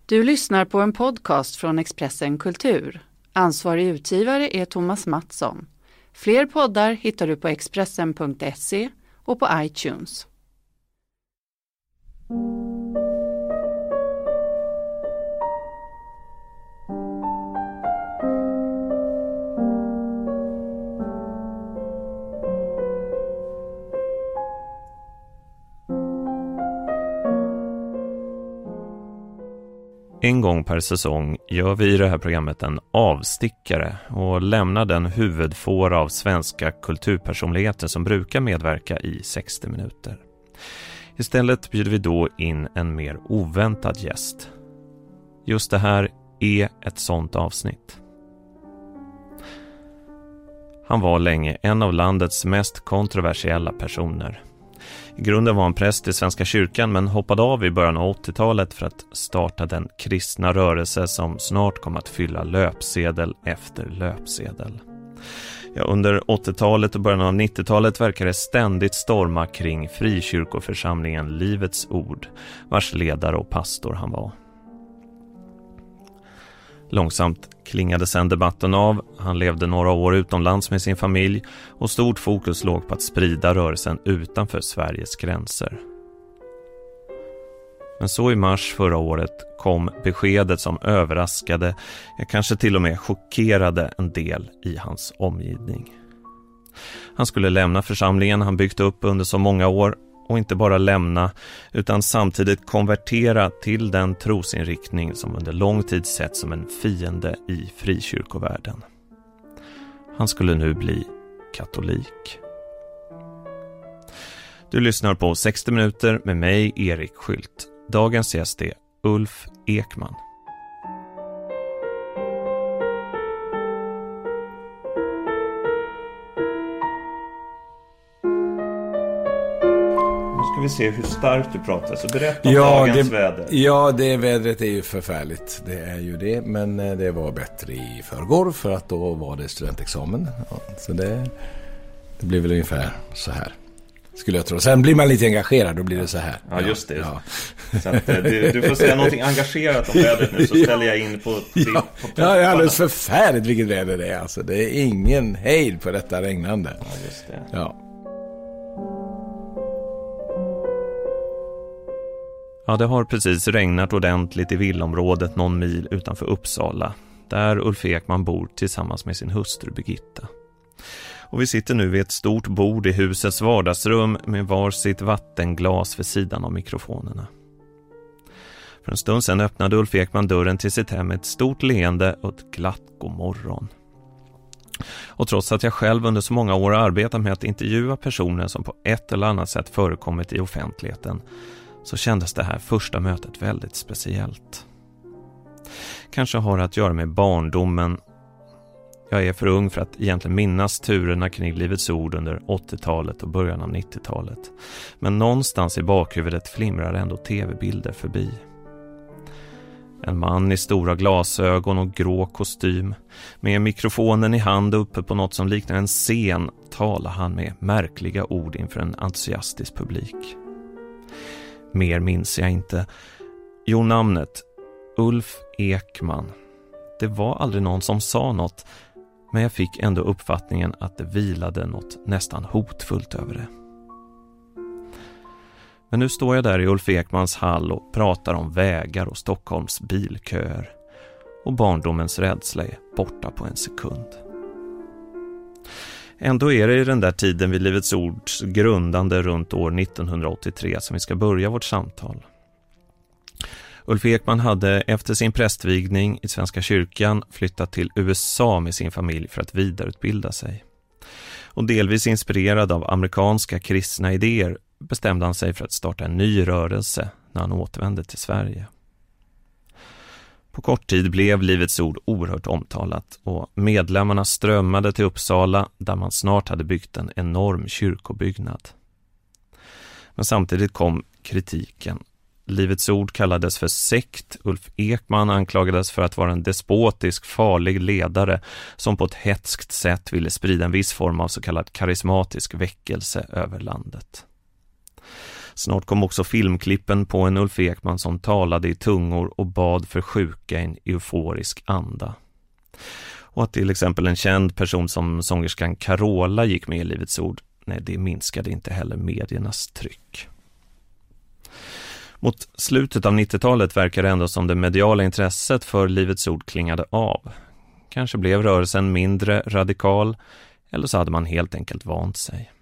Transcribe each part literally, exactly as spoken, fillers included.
Du lyssnar på en podcast från Expressen Kultur. Ansvarig utgivare är Thomas Mattsson. Fler poddar hittar du på expressen punkt se och på iTunes. En gång per säsong gör vi i det här programmet en avstickare och lämnar den huvudfåra av svenska kulturpersonligheter som brukar medverka i sextio minuter. Istället bjuder vi då in en mer oväntad gäst. Just det här är ett sånt avsnitt. Han var länge en av landets mest kontroversiella personer. I grunden var han präst i Svenska kyrkan men hoppade av i början av åttiotalet för att starta den kristna rörelse som snart kom att fylla löpsedel efter löpsedel. Ja, under åttiotalet och början av nittiotalet verkade det ständigt storma kring frikyrkoförsamlingen Livets Ord, vars ledare och pastor han var. Långsamt klingade sedan debatten av. Han levde några år utomlands med sin familj och stort fokus låg på att sprida rörelsen utanför Sveriges gränser. Men så i mars förra året kom beskedet som överraskade, ja, kanske till och med chockerade en del i hans omgivning. Han skulle lämna församlingen han byggt upp under så många år och inte bara lämna utan samtidigt konvertera till den trosinriktning som under lång tid sett som en fiende i frikyrkovärlden. Han skulle nu bli katolik. Du lyssnar på sextio minuter med mig, Erik Skylt. Dagens gäst är Ulf Ekman. Vi se hur starkt du pratar, så berätta om ja, dagens det, väder. Ja, det vädret är ju förfärligt. Det är ju det, men det var bättre i förrgår för att då var det studentexamen. Ja, så det, det blir väl ungefär så här, skulle jag tro. Sen blir man lite engagerad, då blir det så här. Ja, just det. Ja. Så att, du, du får säga någonting engagerat om vädret nu, så ställer jag in på... Ja, på, på ja, det är alldeles förfärligt vilket väder det är. Alltså, det är ingen hejd på detta regnande. Ja, just det. Ja. Ja, det har precis regnat ordentligt i villområdet någon mil utanför Uppsala, där Ulf Ekman bor tillsammans med sin hustru Birgitta. Och vi sitter nu vid ett stort bord i husets vardagsrum med var sitt vattenglas vid sidan av mikrofonerna. För en stund sedan öppnade Ulf Ekman dörren till sitt hem med ett stort leende och ett glatt god morgon. Och trots att jag själv under så många år arbetat med att intervjua personer som på ett eller annat sätt förekommit i offentligheten, så kändes det här första mötet väldigt speciellt. Kanske har det att göra med barndomen. Jag är för ung för att egentligen minnas turerna kring Livets Ord under åttiotalet och början av nittiotalet. Men någonstans i bakhuvudet flimrar ändå tv-bilder förbi. En man i stora glasögon och grå kostym. Med mikrofonen i hand uppe på något som liknar en scen talar han med märkliga ord inför en entusiastisk publik. Mer minns jag inte. Jo, namnet Ulf Ekman. Det var aldrig någon som sa något, men jag fick ändå uppfattningen att det vilade något nästan hotfullt över det. Men nu står jag där i Ulf Ekmans hall och pratar om vägar och Stockholms bilköer. Och barndomens rädsla är borta på en sekund. Ändå är det i den där tiden vid Livets Ords grundande runt år nittonhundraåttiotre som vi ska börja vårt samtal. Ulf Ekman hade efter sin prästvigning i Svenska kyrkan flyttat till U S A med sin familj för att vidareutbilda sig. Och delvis inspirerad av amerikanska kristna idéer bestämde han sig för att starta en ny rörelse när han återvände till Sverige. På kort tid blev Livets Ord oerhört omtalat och medlemmarna strömmade till Uppsala där man snart hade byggt en enorm kyrkobyggnad. Men samtidigt kom kritiken. Livets Ord kallades för sekt. Ulf Ekman anklagades för att vara en despotisk, farlig ledare som på ett hätskt sätt ville sprida en viss form av så kallad karismatisk väckelse över landet. Snart kom också filmklippen på en Ulf Ekman som talade i tungor och bad för sjuka i en euforisk anda. Och att till exempel en känd person som sångerskan Carola gick med i Livets ord, nej, det minskade inte heller mediernas tryck. Mot slutet av nittiotalet verkar det ändå som det mediala intresset för Livets ord klingade av. Kanske blev rörelsen mindre radikal, eller så hade man helt enkelt vant sig.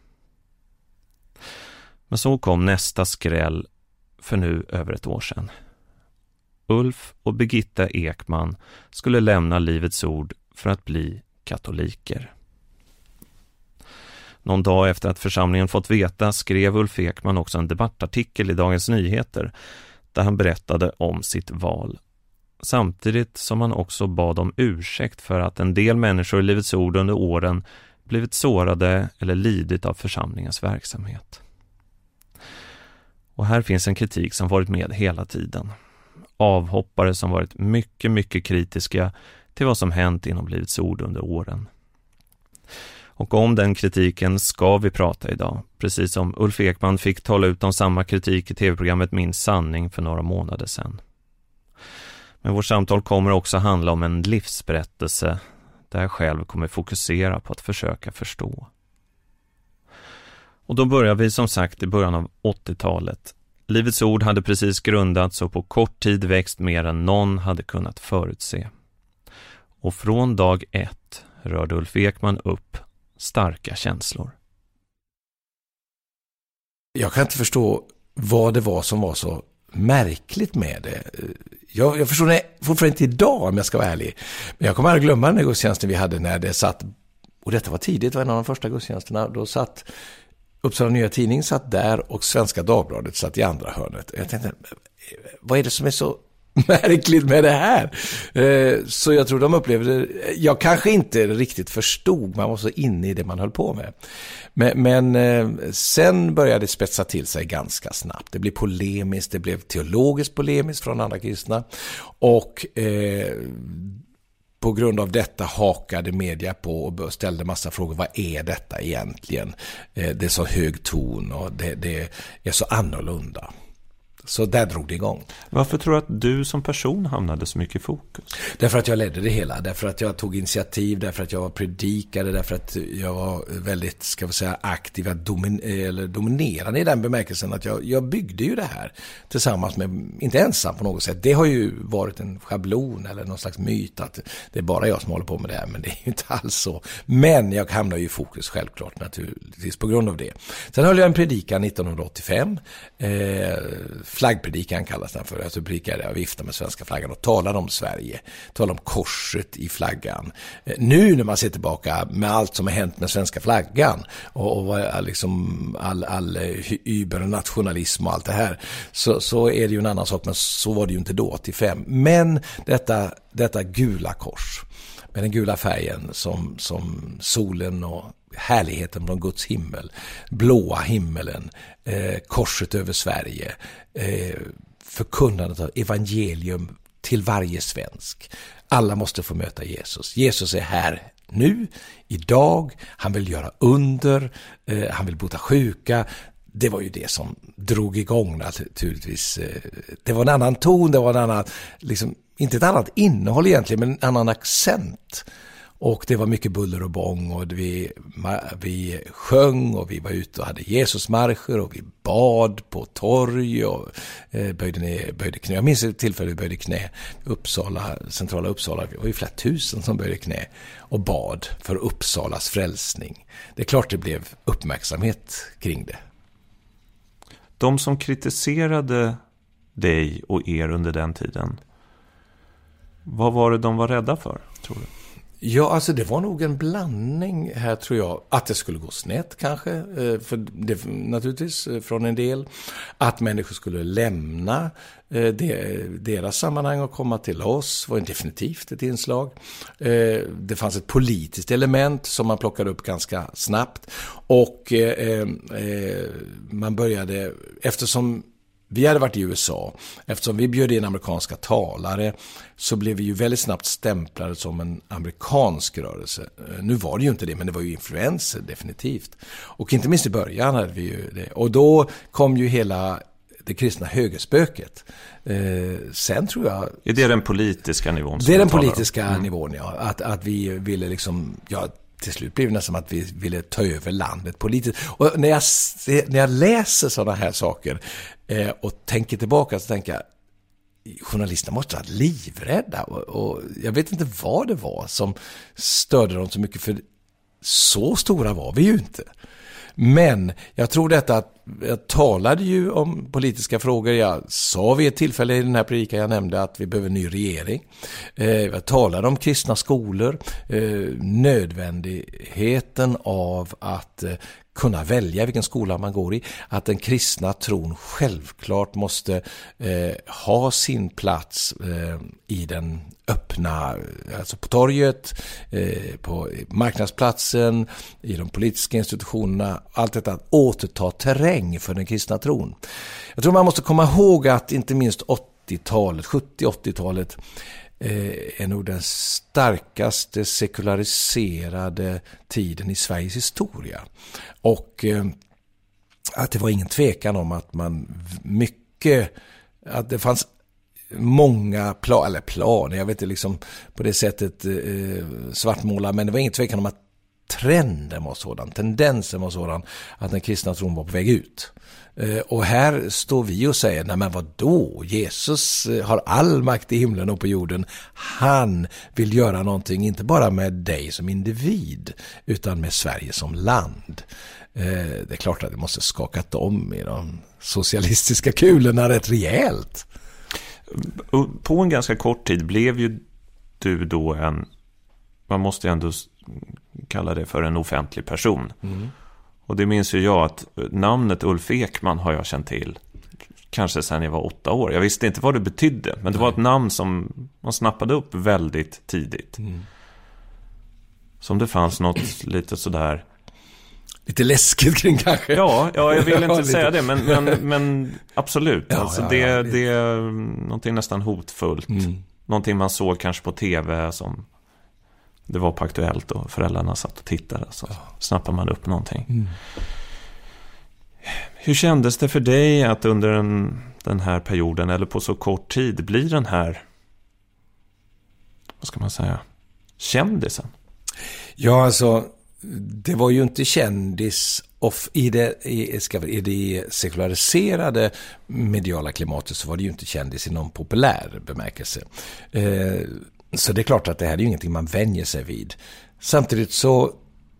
Men så kom nästa skräll för nu över ett år sedan. Ulf och Birgitta Ekman skulle lämna Livets ord för att bli katoliker. Någon dag efter att församlingen fått veta skrev Ulf Ekman också en debattartikel i Dagens Nyheter där han berättade om sitt val. Samtidigt som han också bad om ursäkt för att en del människor i Livets ord under åren blivit sårade eller lidit av församlingens verksamhet. Och här finns en kritik som varit med hela tiden. Avhoppare som varit mycket, mycket kritiska till vad som hänt inom Livets ord under åren. Och om den kritiken ska vi prata idag, precis som Ulf Ekman fick tala ut om samma kritik i tv-programmet Min sanning för några månader sedan. Men vårt samtal kommer också handla om en livsberättelse där jag själv kommer fokusera på att försöka förstå. Och då börjar vi som sagt i början av åttiotalet. Livets ord hade precis grundats och på kort tid växt mer än någon hade kunnat förutse. Och från dag ett rörde Ulf Ekman upp starka känslor. Jag kan inte förstå vad det var som var så märkligt med det. Jag, jag förstår det fortfarande inte idag om jag ska vara ärlig. Men jag kommer att glömma den här gudstjänsten vi hade när det satt, och detta var tidigt, var en av de första gudstjänsterna, då satt Uppsala Nya Tidning satt där och Svenska Dagbladet satt i andra hörnet. Jag tänkte, vad är det som är så märkligt med det här? Så jag tror de upplevde, jag kanske inte riktigt förstod, man var så inne i det man höll på med. Men, men sen började det spetsa till sig ganska snabbt. Det blev polemiskt, det blev teologiskt polemiskt från andra kristna. Och eh, på grund av detta hakade media på och ställde massa frågor. Vad är detta egentligen? Det är så hög ton och det, det är så annorlunda. Så där drog det igång. Varför tror du att du som person hamnade så mycket i fokus? Därför att jag ledde det hela. Därför att jag tog initiativ. Därför att jag var predikare. Därför att jag var väldigt, ska vi säga, aktiv. Domin- eller dominerande i den bemärkelsen att jag, jag byggde ju det här tillsammans med, inte ensam på något sätt. Det har ju varit en schablon eller någon slags myt att det är bara jag som håller på med det här. Men det är ju inte alls så. Men jag hamnade ju i fokus självklart naturligtvis på grund av det. Sen höll jag en predikan nittonhundraåttiofem. Eh, flaggpredikan kallas den för. Alltså predikade jag vifta med svenska flaggan och talade om Sverige. Talade om korset i flaggan. Nu när man ser tillbaka med allt som har hänt med svenska flaggan och, och liksom all, all übernationalism och allt det här, så, så är det ju en annan sak, men så var det ju inte då åttiofem. Men detta, detta gula kors med den gula färgen som, som solen och härligheten från Guds himmel, blåa himmelen, eh, korset över Sverige, eh, förkunnandet av evangelium till varje svensk. Alla måste få möta Jesus. Jesus är här nu, idag. Han vill göra under, eh, han vill bota sjuka. Det var ju det som drog igång naturligtvis. Det var en annan ton, det var en annan, liksom, inte ett annat innehåll egentligen, men en annan accent. Och det var mycket buller och bång och vi, vi sjöng och vi var ute och hade Jesusmarscher och vi bad på torg och eh, böjde, ner, böjde knä. Jag minns ett tillfälle vi böjde knä. Uppsala, centrala Uppsala, det var ju flera tusen som böjde knä och bad för Uppsalas frälsning. Det är klart det blev uppmärksamhet kring det. De som kritiserade dig och er under den tiden, vad var det de var rädda för, tror du? Ja, alltså det var nog en blandning här, tror jag. Att det skulle gå snett kanske, för det, naturligtvis från en del. Att människor skulle lämna deras sammanhang och komma till oss var definitivt ett inslag. Det fanns ett politiskt element som man plockade upp ganska snabbt. Och man började, eftersom vi hade varit i U S A. Eftersom vi bjöd in amerikanska talare så blev vi ju väldigt snabbt stämplade som en amerikansk rörelse. Nu var det ju inte det, men det var ju influenser definitivt. Och inte minst i början hade vi ju det. Och då kom ju hela det kristna högerspöket. Eh, sen tror jag... Är det den politiska nivån? Det är den politiska mm. nivån, ja. Att, att vi ville liksom... Ja, till slut blev det nästan att vi ville ta över landet politiskt. Och när jag, när jag läser sådana här saker eh, och tänker tillbaka så tänker jag journalisterna måste ha varit livrädda. Och, och jag vet inte vad det var som störde dem så mycket, för så stora var vi ju inte. Men jag tror detta att jag talade ju om politiska frågor. Jag sa vid ett tillfälle i den här predikan jag nämnde att vi behöver en ny regering. Jag talade om kristna skolor, nödvändigheten av att kunna välja vilken skola man går i, att den kristna tron självklart måste eh, ha sin plats eh, i den öppna, alltså på torget, eh, på marknadsplatsen, i de politiska institutionerna, allt detta att återta terräng för den kristna tron. Jag tror man måste komma ihåg att inte minst åttiotalet, sjuttio-åttiotalet är nog den starkaste sekulariserade tiden i Sveriges historia. Och eh, att det var ingen tvekan om att man mycket, att det fanns många plan, eller planer, jag vet inte liksom på det sättet eh, svartmåla, men det var ingen tvekan om att trenden var sådan, tendensen var sådan att den kristna tron var på väg ut. Och här står vi och säger, nej men vadå? Jesus har all makt i himlen och på jorden. Han vill göra någonting, inte bara med dig som individ, utan med Sverige som land. Det är klart att det måste skakat om i de socialistiska kulorna rätt rejält. På en ganska kort tid blev ju du då en, man måste ändå kalla det för en offentlig person. Mm. Och det minns ju jag att namnet Ulf Ekman har jag känt till kanske sedan jag var åtta år. Jag visste inte vad det betydde, men det var ett namn som man snappade upp väldigt tidigt. Mm. Som det fanns något lite sådär... Lite läskigt kring kanske. Ja, ja jag vill inte ja, säga det, men, men, men absolut. Ja, alltså ja, det, ja, det... det är någonting nästan hotfullt. Mm. Någonting man såg kanske på tv som... Det var på Aktuellt och föräldrarna satt och tittade, så ja. Snappar man upp någonting. Mm. Hur kändes det för dig att under en, den här perioden, eller på så kort tid, blir den här, vad ska man säga, kändisen? Ja, alltså, det var ju inte kändis off, i, det, i, ska, i det sekulariserade mediala klimatet, så var det ju inte kändis i någon populär bemärkelse. Eh, Så det är klart att det här är ju ingenting man vänjer sig vid. Samtidigt så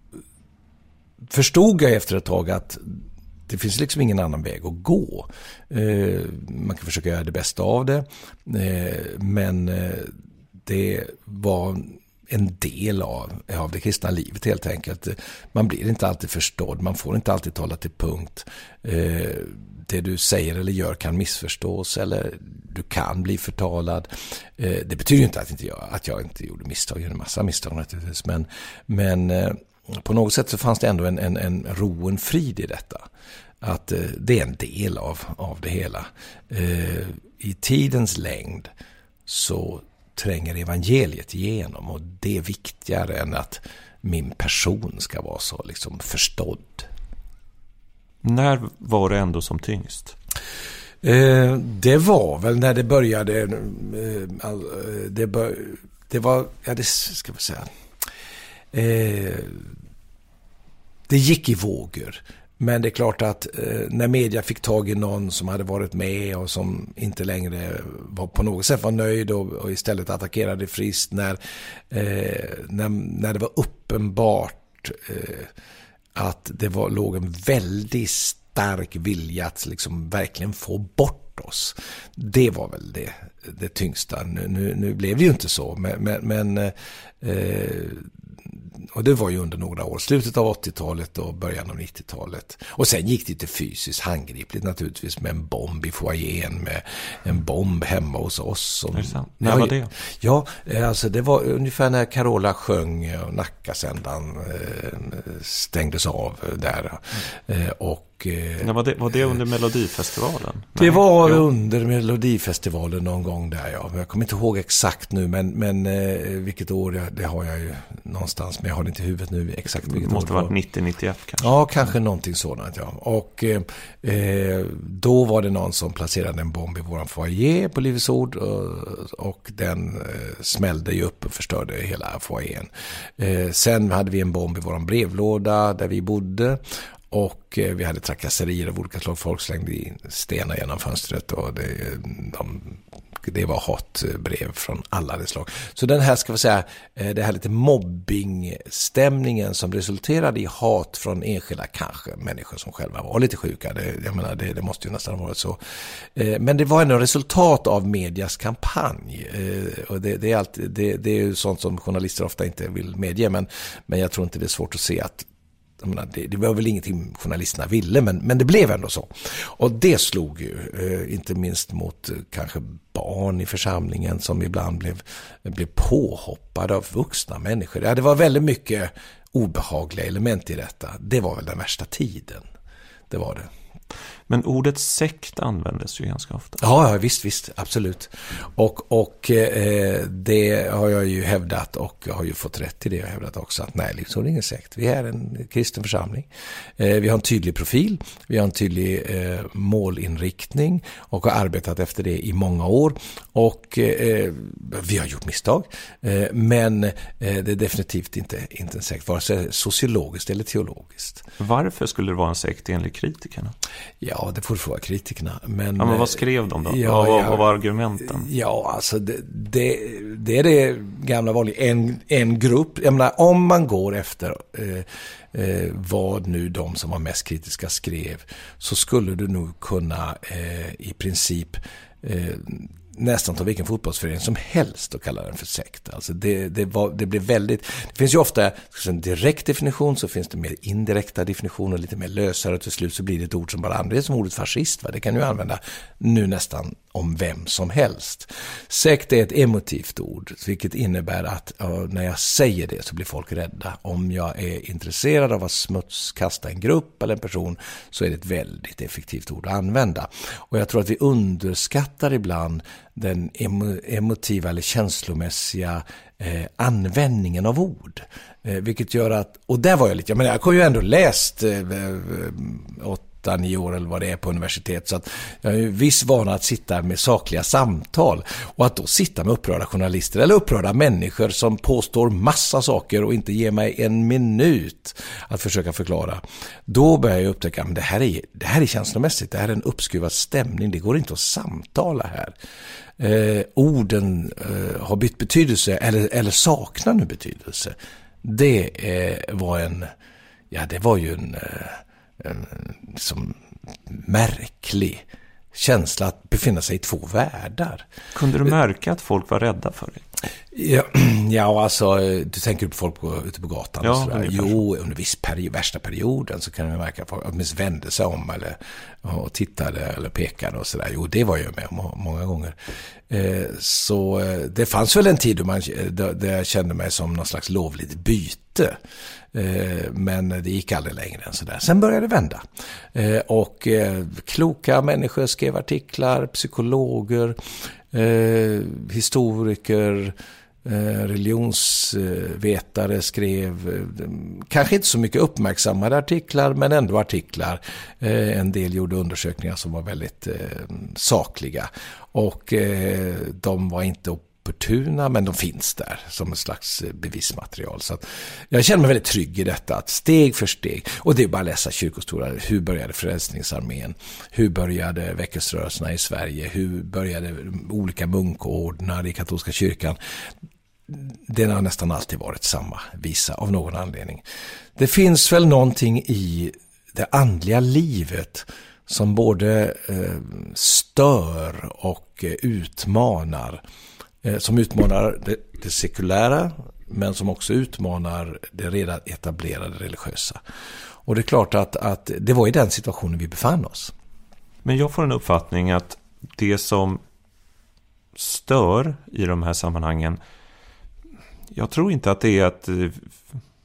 förstod jag efter ett tag att det finns liksom ingen annan väg att gå. Eh, man kan försöka göra det bästa av det. Eh, men eh, det var en del av, av det kristna livet helt enkelt. Man blir inte alltid förstådd. Man får inte alltid tala till punkt. Eh, det du säger eller gör kan missförstås, eller du kan bli förtalad. Eh, det betyder ju inte att, inte jag, att jag inte gjorde misstag. Jag gjorde en massa misstag naturligtvis. Men, men eh, på något sätt så fanns det ändå en, en, en ro och en frid i detta. Att eh, det är en del av, av det hela. Eh, I tidens längd så tränger evangeliet igenom, och det är viktigare än att min person ska vara så liksom förstådd. När var det ändå som tyngst? Eh, det var väl när det började eh, all, det, bör, det var ja det ska vi säga eh, det gick i vågor. Men det är klart att eh, när media fick tag i någon som hade varit med och som inte längre var på något sätt var nöjd och, och istället attackerade friskt, när, eh, när, när det var uppenbart eh, att det var, låg en väldigt stark vilja att liksom verkligen få bort oss. Det var väl det, det tyngsta. Nu, nu, nu blev det ju inte så, men, men, men eh, och det var ju under några år, slutet av åttiotalet och början av nittiotalet. Och sen gick det till fysiskt handgripligt naturligtvis, med en bomb i foajén, med en bomb hemma hos oss. Som, är det sant? När var det? Ja, alltså det var ungefär när Carola sjöng och Nackasändan stängdes av där. Mm. Och Och, eh, ja, var, det, var det under Melodifestivalen? Det Nej. var jo. under Melodifestivalen någon gång där, ja. Jag kommer inte ihåg exakt nu, men, men eh, vilket år, det, det har jag ju någonstans, men jag har det inte i huvudet nu exakt vilket det måste år ha varit nittio nittioett kanske. Ja, kanske någonting sådant, ja. Och eh, då var det någon som placerade en bomb i våran foyer på Livets Ord, och, och den eh, smällde ju upp och förstörde hela foajén. Eh, sen hade vi en bomb i våran brevlåda där vi bodde. Och eh, vi hade trakasserier av olika slag. Folk slängde in stenar genom fönstret, och det, de, det var hatbrev från alla det slag. Så den här, ska vi säga, eh, det här lite mobbingstämningen som resulterade i hat från enskilda, kanske människor som själva var lite sjuka. Det, jag menar, det, det måste ju nästan ha varit så. Eh, men det var ändå resultat av medias kampanj. Eh, och det, det, är alltid, det, det är ju sånt som journalister ofta inte vill medge, men, men jag tror inte det är svårt att se att menar, det, det var väl ingenting journalisterna ville, men, men det blev ändå så. Och det slog ju, eh, inte minst mot eh, kanske barn i församlingen som ibland blev, blev påhoppade av vuxna människor. Ja, det var väldigt mycket obehagliga element i detta. Det var väl den värsta tiden. Det var det. Men ordet sekt användes ju ganska ofta. Ja, ja visst, visst, absolut. Och, och eh, det har jag ju hävdat, och jag har ju fått rätt i det. Jag har hävdat också att nej, liksom det är ingen sekt. Vi är en kristen församling. Eh, vi har en tydlig profil. Vi har en tydlig eh, målinriktning och har arbetat efter det i många år. Och eh, vi har gjort misstag. Eh, men eh, det är definitivt inte, inte en sekt, vare sig sociologiskt eller teologiskt. Varför skulle det vara en sekt enligt kritikerna? Ja, det får fråga kritikerna. Men, ja, men vad skrev de då? Ja, vad, ja, vad var argumenten? Ja, alltså det, det, det är det gamla vanliga. En, en grupp, jag menar, om man går efter eh, eh, vad nu de som var mest kritiska skrev, så skulle du nog kunna eh, i princip eh, nästan ta vilken fotbollsförening som helst och kalla den för sekt. Alltså det, det, var, det blir väldigt... Det finns ju ofta en direkt definition, så finns det mer indirekta definitioner, lite mer lösare, och till slut så blir det ett ord som bara används som ordet fascist. Va? Det kan du använda nu nästan om vem som helst. Sekt är ett emotivt ord, vilket innebär att ja, när jag säger det så blir folk rädda. Om jag är intresserad av att smutskasta en grupp eller en person, så är det ett väldigt effektivt ord att använda. Och jag tror att vi underskattar ibland den emo- emotiva eller känslomässiga eh, användningen av ord. Eh, vilket gör att, och där var jag lite, jag menar, jag har ju ändå läst eh, åt nio år eller vad det är på universitet, så att jag är ju viss vana att sitta med sakliga samtal, och att då sitta med upprörda journalister eller upprörda människor som påstår massa saker och inte ger mig en minut att försöka förklara, då börjar jag upptäcka att det här är, det här är känslomässigt, det här är en uppskruvad stämning, det går inte att samtala här. Eh, orden eh, har bytt betydelse eller, eller saknar nu betydelse. Det eh, var en ja det var ju en eh, en som märklig känsla att befinna sig i två världar. Kunde du märka att folk var rädda för dig? Ja, ja alltså, du tänker på folk på, ute på gatan. Ja, och sådär. Jo, under viss period, värsta perioden så kan man märka att folk åtminstone vände sig om eller och tittade eller pekade och sådär. Jo, det var jag med om många gånger. Eh, så det fanns väl en tid då, man, då, då jag kände mig som någon slags lovligt byte. Eh, men det gick aldrig längre än sådär. Sen började det vända. Eh, och eh, kloka människor skrev artiklar, psykologer, eh, historiker, religionsvetare skrev kanske inte så mycket uppmärksammade artiklar, men ändå artiklar. En del gjorde undersökningar som var väldigt sakliga, och de var inte opportuna, men de finns där som ett slags bevismaterial. Så att jag känner mig väldigt trygg i detta, att steg för steg, och det är bara att läsa kyrkohistoria. Hur började Frälsningsarmén? Hur började väckelserörelserna i Sverige? Hur började olika munkordnar i katolska kyrkan? Det har nästan alltid varit samma visa av någon anledning. Det finns väl någonting i det andliga livet som både eh, stör och eh, utmanar. Eh, som utmanar det, det sekulära, men som också utmanar det redan etablerade religiösa. Och det är klart att, att det var i den situationen vi befann oss. Men jag får en uppfattning att det som stör i de här sammanhangen, jag tror inte att det är att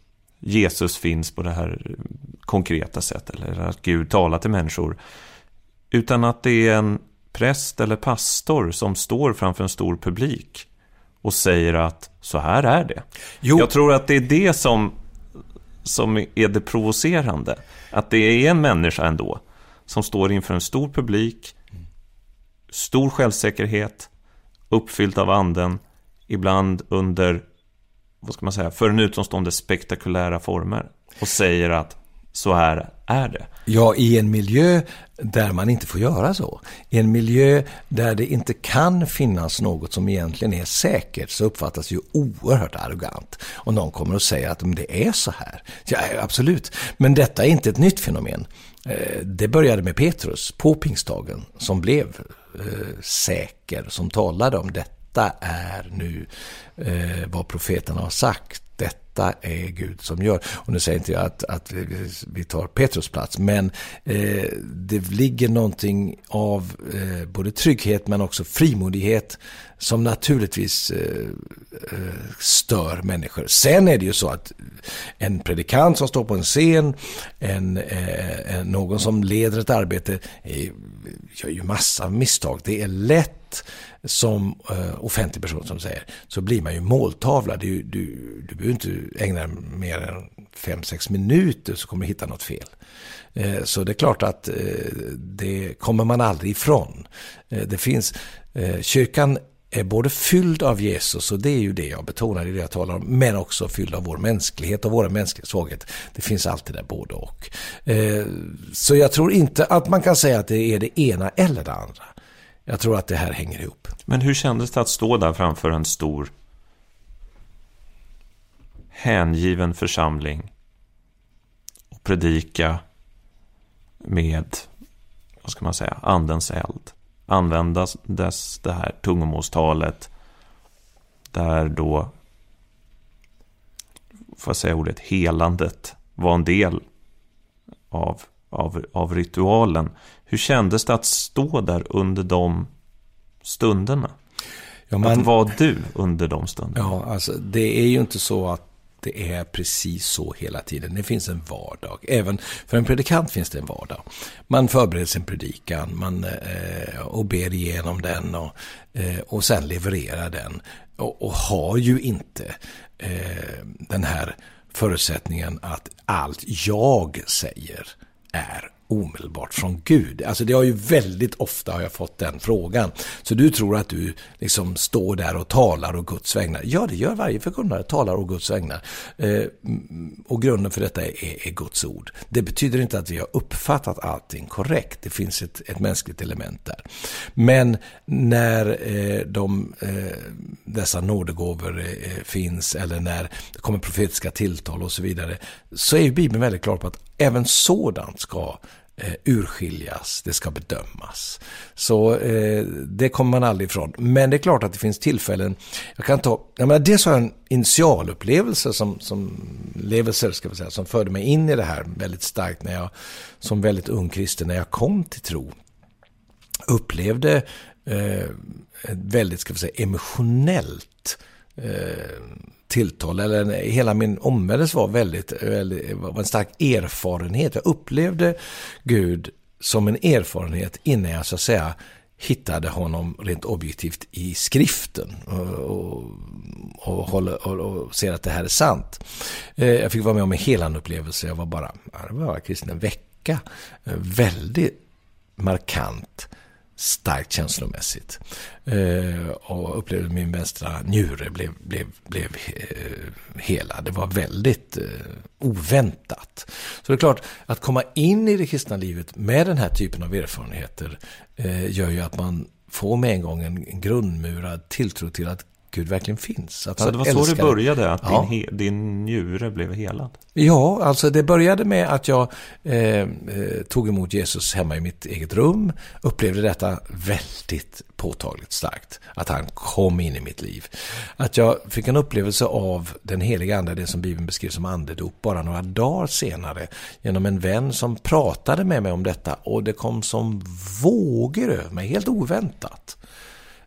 Jesus finns på det här konkreta sättet, eller att Gud talar till människor, utan att det är en präst eller pastor som står framför en stor publik och säger att så här är det. Jo. Jag tror att det är det som, som är det provocerande. Att det är en människa ändå som står inför en stor publik, stor självsäkerhet, uppfylld av anden, ibland under, vad ska man säga, för en utomstående spektakulära former, och säger att så här är det. Ja, i en miljö där man inte får göra så. I en miljö där det inte kan finnas något som egentligen är säkert, så uppfattas ju oerhört arrogant. Och någon kommer att säga att det är så här. Ja, absolut. Men detta är inte ett nytt fenomen. Det började med Petrus på pingstdagen, som blev eh, säker, som talade om detta är nu eh, vad profeterna har sagt. Detta är Gud som gör. Och nu säger inte jag att, att vi tar Petrus plats, men eh, det ligger någonting av eh, både trygghet men också frimodighet som naturligtvis eh, eh, stör människor. Sen är det ju så att en predikant som står på en scen, en, eh, någon som leder ett arbete, eh, gör ju massa misstag. Det är lätt som uh, offentlig person som säger, så blir man ju måltavla. Du, du, du behöver inte ägna mer än fem sex minuter så kommer du hitta något fel. Uh, så det är klart att uh, det kommer man aldrig ifrån. Uh, det finns, uh, kyrkan är både fylld av Jesus, och det är ju det jag betonar i det jag talar om, men också fylld av vår mänsklighet och våra mänskliga svaghet. Det finns alltid där både och. Uh, så jag tror inte att man kan säga att det är det ena eller det andra. Jag tror att det här hänger ihop. Men hur kändes det att stå där framför en stor hängiven församling och predika med, vad ska man säga, andens eld? Användas dess det här tungomålstalet där då, får jag säga ordet, helandet var en del av Av, av ritualen. Hur kändes det att stå där under de stunderna? Ja, man, att vara du under de stunderna? Ja, alltså det är ju inte så att det är precis så hela tiden. Det finns en vardag. Även för en predikant finns det en vardag. Man förbereder sin predikan, man eh, och ber igenom den och, eh, och sen levererar den. Och, och har ju inte eh, den här förutsättningen att allt jag säger är omedelbart från Gud. Alltså det har ju väldigt ofta har jag fått den frågan. Så du tror att du liksom står där och talar och Guds vägnar? Ja, det gör varje förkunnare, talar och Guds vägnar. Eh, och grunden för detta är, är Guds ord. Det betyder inte att vi har uppfattat allting korrekt. Det finns ett, ett mänskligt element där. Men när eh, de, eh, dessa nådegåvor eh, finns, eller när det kommer profetiska tilltal och så vidare, så är ju Bibeln väldigt klar på att även sådant ska eh, urskiljas, det ska bedömas. Så eh, det kommer man aldrig ifrån. Men det är klart att det finns tillfällen, jag kan ta, jag menar, det är så en initialupplevelse som, som levelser ska vi säga, som förde mig in i det här väldigt starkt när jag som väldigt ung kristen, när jag kom till tro, upplevde eh, ett väldigt, ska vi säga, emotionellt eh, tilltal, eller hela min omvändelse var väldigt, väldigt var en stark erfarenhet. Jag upplevde Gud som en erfarenhet innan jag så att säga hittade honom rent objektivt i skriften och, och, och, håller, och, och ser att det här är sant. Jag fick vara med om en helande upplevelse. Jag var bara, jag var kristen en vecka. Väldigt markant, starkt känslomässigt. Eh, och upplevde min vänstra njure blev, blev, blev eh, hela. Det var väldigt eh, oväntat. Så det är klart, att komma in i det kristna livet med den här typen av erfarenheter eh, gör ju att man får med en gång en, en grundmurad tilltro till att Gud verkligen finns. Att så det var så det började, att ja. din, he, din njure blev helad? Ja, alltså det började med att jag eh, eh, tog emot Jesus hemma i mitt eget rum. Upplevde detta väldigt påtagligt starkt. Att han kom in i mitt liv. Att jag fick en upplevelse av den heliga ande, det som Bibeln beskriver som andedop, bara några dagar senare. Genom en vän som pratade med mig om detta. Och det kom som vågor över mig, helt oväntat.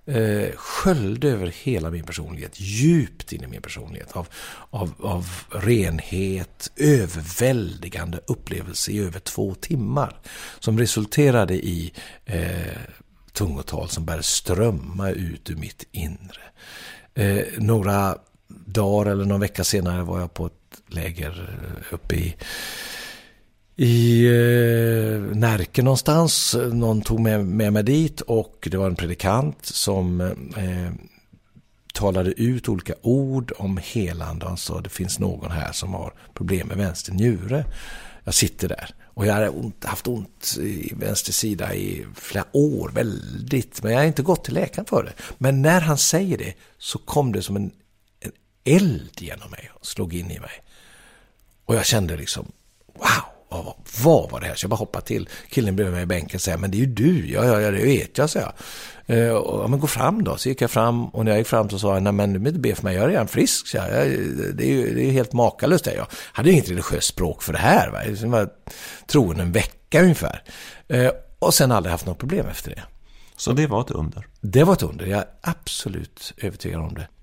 eh, sköljde över hela min personlighet, djupt in i min personlighet, av, av, av renhet, överväldigande upplevelse i över två timmar, som resulterade i eh, tungotal som började strömma ut ur mitt inre. Eh, några dagar eller någon vecka senare var jag på ett läger uppe i i eh, Närke någonstans. Någon tog med, med mig dit, och det var en predikant som eh, talade ut olika ord om helande. Han sa, det finns någon här som har problem med vänster njure. Jag sitter där och jag har ont, haft ont i vänster sida i flera år, väldigt, men jag har inte gått till läkaren för det. Men när han säger det så kom det som en, en eld genom mig och slog in i mig. Och jag kände liksom, wow, vad, vad var det här? Så jag bara hoppade till. Killen bredvid mig i bänken och säger, men det är ju du. Ja, ja, ja, det vet jag, säger jag. Uh, och, ja, men gå fram då. Så gick jag fram, och när jag gick fram så sa jag, nej men du behöver inte be för mig, jag är redan frisk. Så jag, det är ju det är helt makalöst det. Jag hade inget religiöst språk för det här. Va? Jag var troende en vecka ungefär. Uh, och sen aldrig haft något problem efter det. Så det var ett under? Det var ett under, jag är absolut övertygad om det.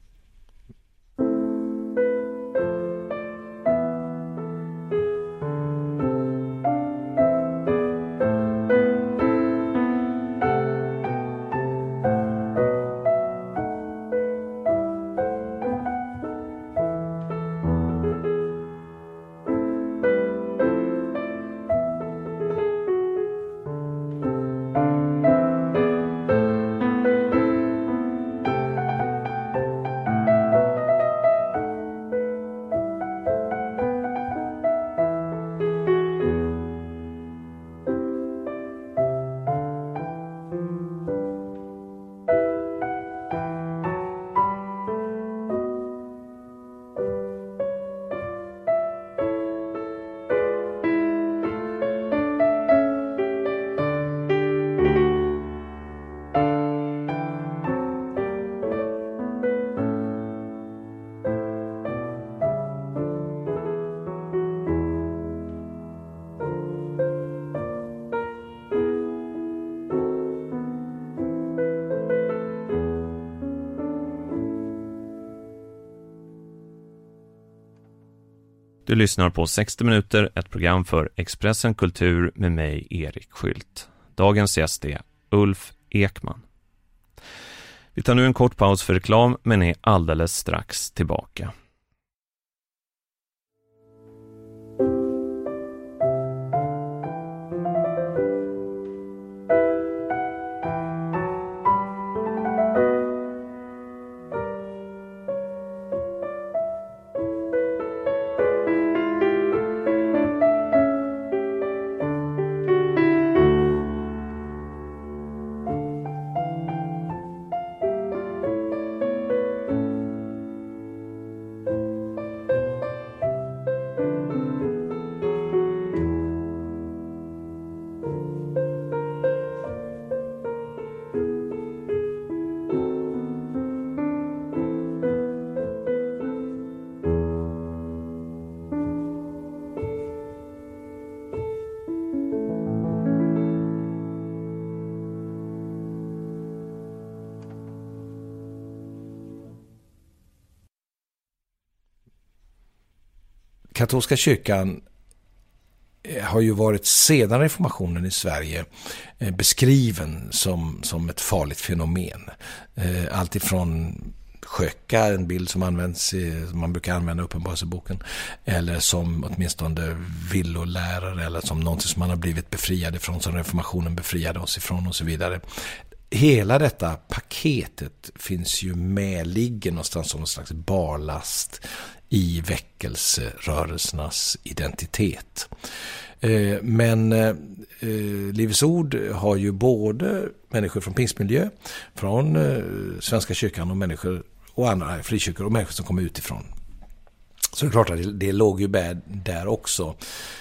Du lyssnar på sextio minuter, ett program för Expressen Kultur med mig, Erik Skylt. Dagens gäst är Ulf Ekman. Vi tar nu en kort paus för reklam, men är alldeles strax tillbaka. Katolska kyrkan har ju varit sedan reformationen i Sverige beskriven som, som ett farligt fenomen. Allt ifrån sköka, en bild som används i, som man brukar använda i Uppenbarelseboken, eller som åtminstone villolärare, eller som någonting som man har blivit befriad ifrån, som reformationen befriade oss ifrån och så vidare. Hela detta paketet finns ju med, ligger någonstans som en slags barlast i väckelserörelsernas identitet. Men Livets Ord har ju både människor från pingstmiljö, från Svenska kyrkan och människor och andra frikyrkor och människor som kommer utifrån. Så det är klart att det, det låg ju där också.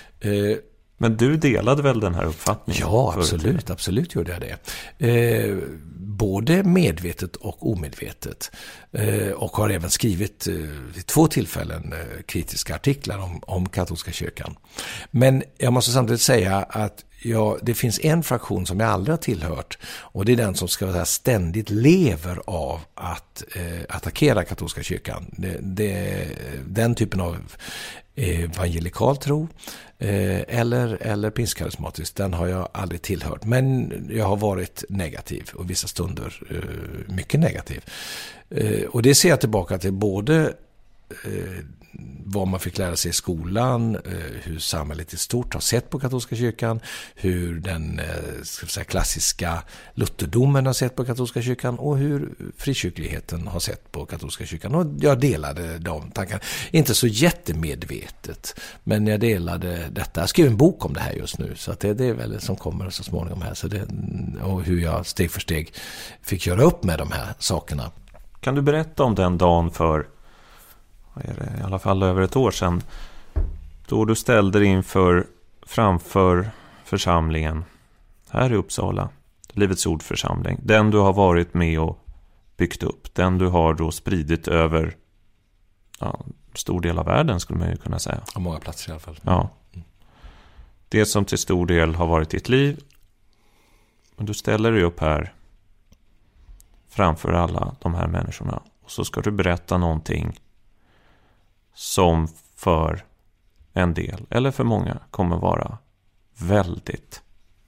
Men du delade väl den här uppfattningen? Ja, absolut, absolut gjorde jag det. Eh, både medvetet och omedvetet. Eh, och har även skrivit eh, vid två tillfällen eh, kritiska artiklar om, om katolska kyrkan. Men jag måste samtidigt säga att ja, det finns en fraktion som jag aldrig har tillhört, och det är den som ska säga, ständigt lever av att eh, attackera katolska kyrkan. Det, det, den typen av evangelikal tro eh, eller, eller pinskarismatisk, den har jag aldrig tillhört. Men jag har varit negativ och vissa stunder eh, mycket negativ. Eh, och det ser jag tillbaka till både eh, vad man fick lära sig i skolan, hur samhället i stort har sett på katolska kyrkan, hur den ska säga, klassiska lutherdomen har sett på katolska kyrkan och hur frikyrkligheten har sett på katolska kyrkan. Och jag delade de tankarna. Inte så jättemedvetet, men jag delade detta. Jag skrev en bok om det här just nu, så att det, det är väl som kommer så småningom här. Så det, och hur jag steg för steg fick göra upp med de här sakerna. Kan du berätta om den dagen för vad är det, i alla fall över ett år sedan, då du ställde dig inför framför församlingen här i Uppsala, Livets ordförsamling, den du har varit med och byggt upp, den du har då spridit över ja, stor del av världen, skulle man ju kunna säga. På många platser i alla fall. Ja. Det som till stor del har varit ditt liv, men du ställer dig upp här framför alla de här människorna och så ska du berätta någonting som för en del, eller för många, kommer vara väldigt,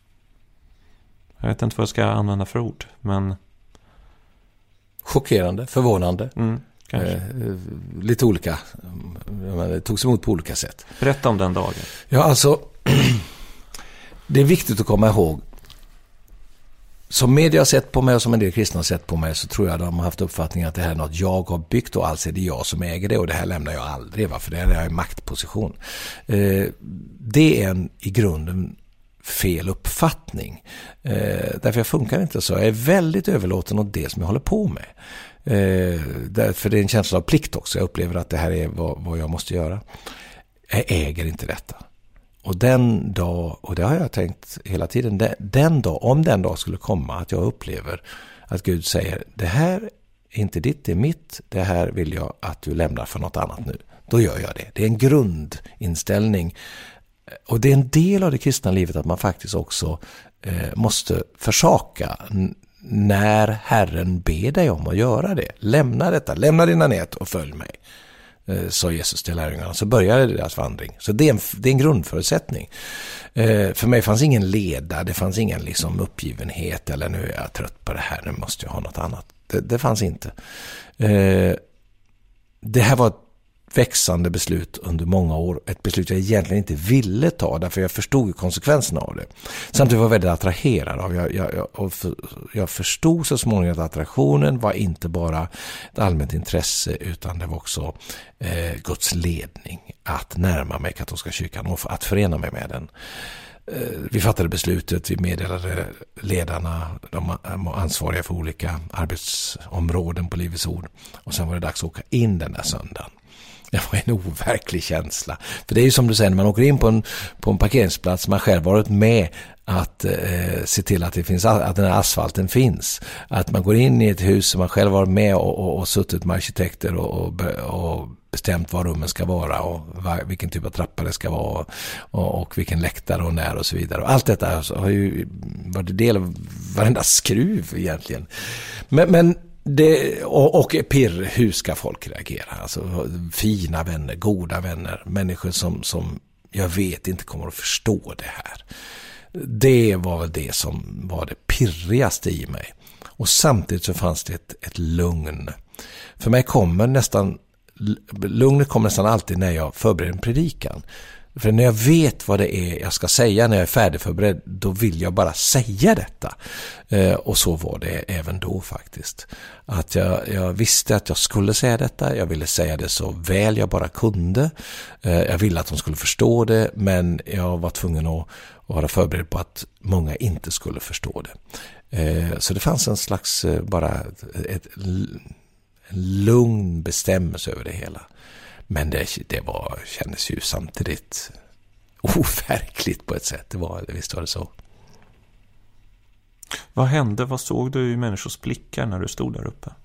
jag vet inte vad jag ska använda för ord, men chockerande, förvånande. Mm, eh, lite olika. Det togs emot på olika sätt. Berätta om den dagen. Ja, alltså det är viktigt att komma ihåg, som media har sett på mig och som en del kristna har sett på mig, så tror jag de har haft uppfattningen att det här är något jag har byggt och alltså är det jag som äger det, och det här lämnar jag aldrig, va? För det här är en maktposition. Eh, det är en i grunden fel uppfattning. Eh, därför funkar inte så. Jag är väldigt överlåten åt det som jag håller på med. Eh, därför det är en känsla av plikt också. Jag upplever att det här är vad, vad jag måste göra. Jag äger inte detta. Och den dag, och det har jag tänkt hela tiden, den, den dag, om den dag skulle komma att jag upplever att Gud säger, det här är inte ditt, det är mitt, det här vill jag att du lämnar för något annat nu. Då gör jag det. Det är en grundinställning. Och det är en del av det kristna livet att man faktiskt också eh, måste försaka n- när Herren ber dig om att göra det. Lämna detta, lämna dina nät och följ mig. Sa Jesus till lärjungarna, så började deras vandring. Så det är en, det är en grundförutsättning. Eh, för mig fanns ingen leda, det fanns ingen liksom uppgivenhet eller nu är jag trött på det här, nu måste jag ha något annat. Det, det fanns inte. Eh, det här var ett växande beslut under många år. Ett beslut jag egentligen inte ville ta, därför jag förstod konsekvenserna av det. Samtidigt var jag väldigt attraherad av. Jag, jag, jag, och för, jag förstod så småningom att attraktionen var inte bara ett allmänt intresse, utan det var också eh, Guds ledning att närma mig katolska kyrkan och att förena mig med den. Eh, vi fattade beslutet, vi meddelade ledarna, de ansvariga för olika arbetsområden på Livets ord, och sen var det dags att åka in den där söndagen. Det var en overklig känsla. För det är ju som du säger, när man åker in på en, på en parkeringsplats, man själv varit med att eh, se till att, det finns, att den här asfalten finns. Att man går in i ett hus som man själv varit med och, och, och suttit med arkitekter och, och, och bestämt vad rummen ska vara och var, vilken typ av trappa det ska vara och, och vilken läktare och när och så vidare. Och allt detta har ju varit del av varenda skruv egentligen. Men, men Det, och, och pirr, hur ska folk reagera? Alltså fina vänner, goda vänner, människor som, som jag vet inte kommer att förstå det här. Det var väl det som var det pirrigaste i mig. Och samtidigt så fanns det ett, ett lugn. För mig kommer nästan, lugnet kommer nästan alltid när jag förbereder en predikan. För när jag vet vad det är jag ska säga när jag är färdigförberedd, då vill jag bara säga detta. Eh, och så var det även då faktiskt. Att jag, jag visste att jag skulle säga detta. Jag ville säga det så väl jag bara kunde. Eh, jag ville att de skulle förstå det, men jag var tvungen att, att vara förberedd på att många inte skulle förstå det. Eh, så det fanns en slags eh, bara ett, ett, en lugn bestämmelse över det hela. Men det, det var, kändes ju samtidigt overkligt på ett sätt. Det var, visst var det så. Vad hände? Vad såg du i människors blickar när du stod där uppe?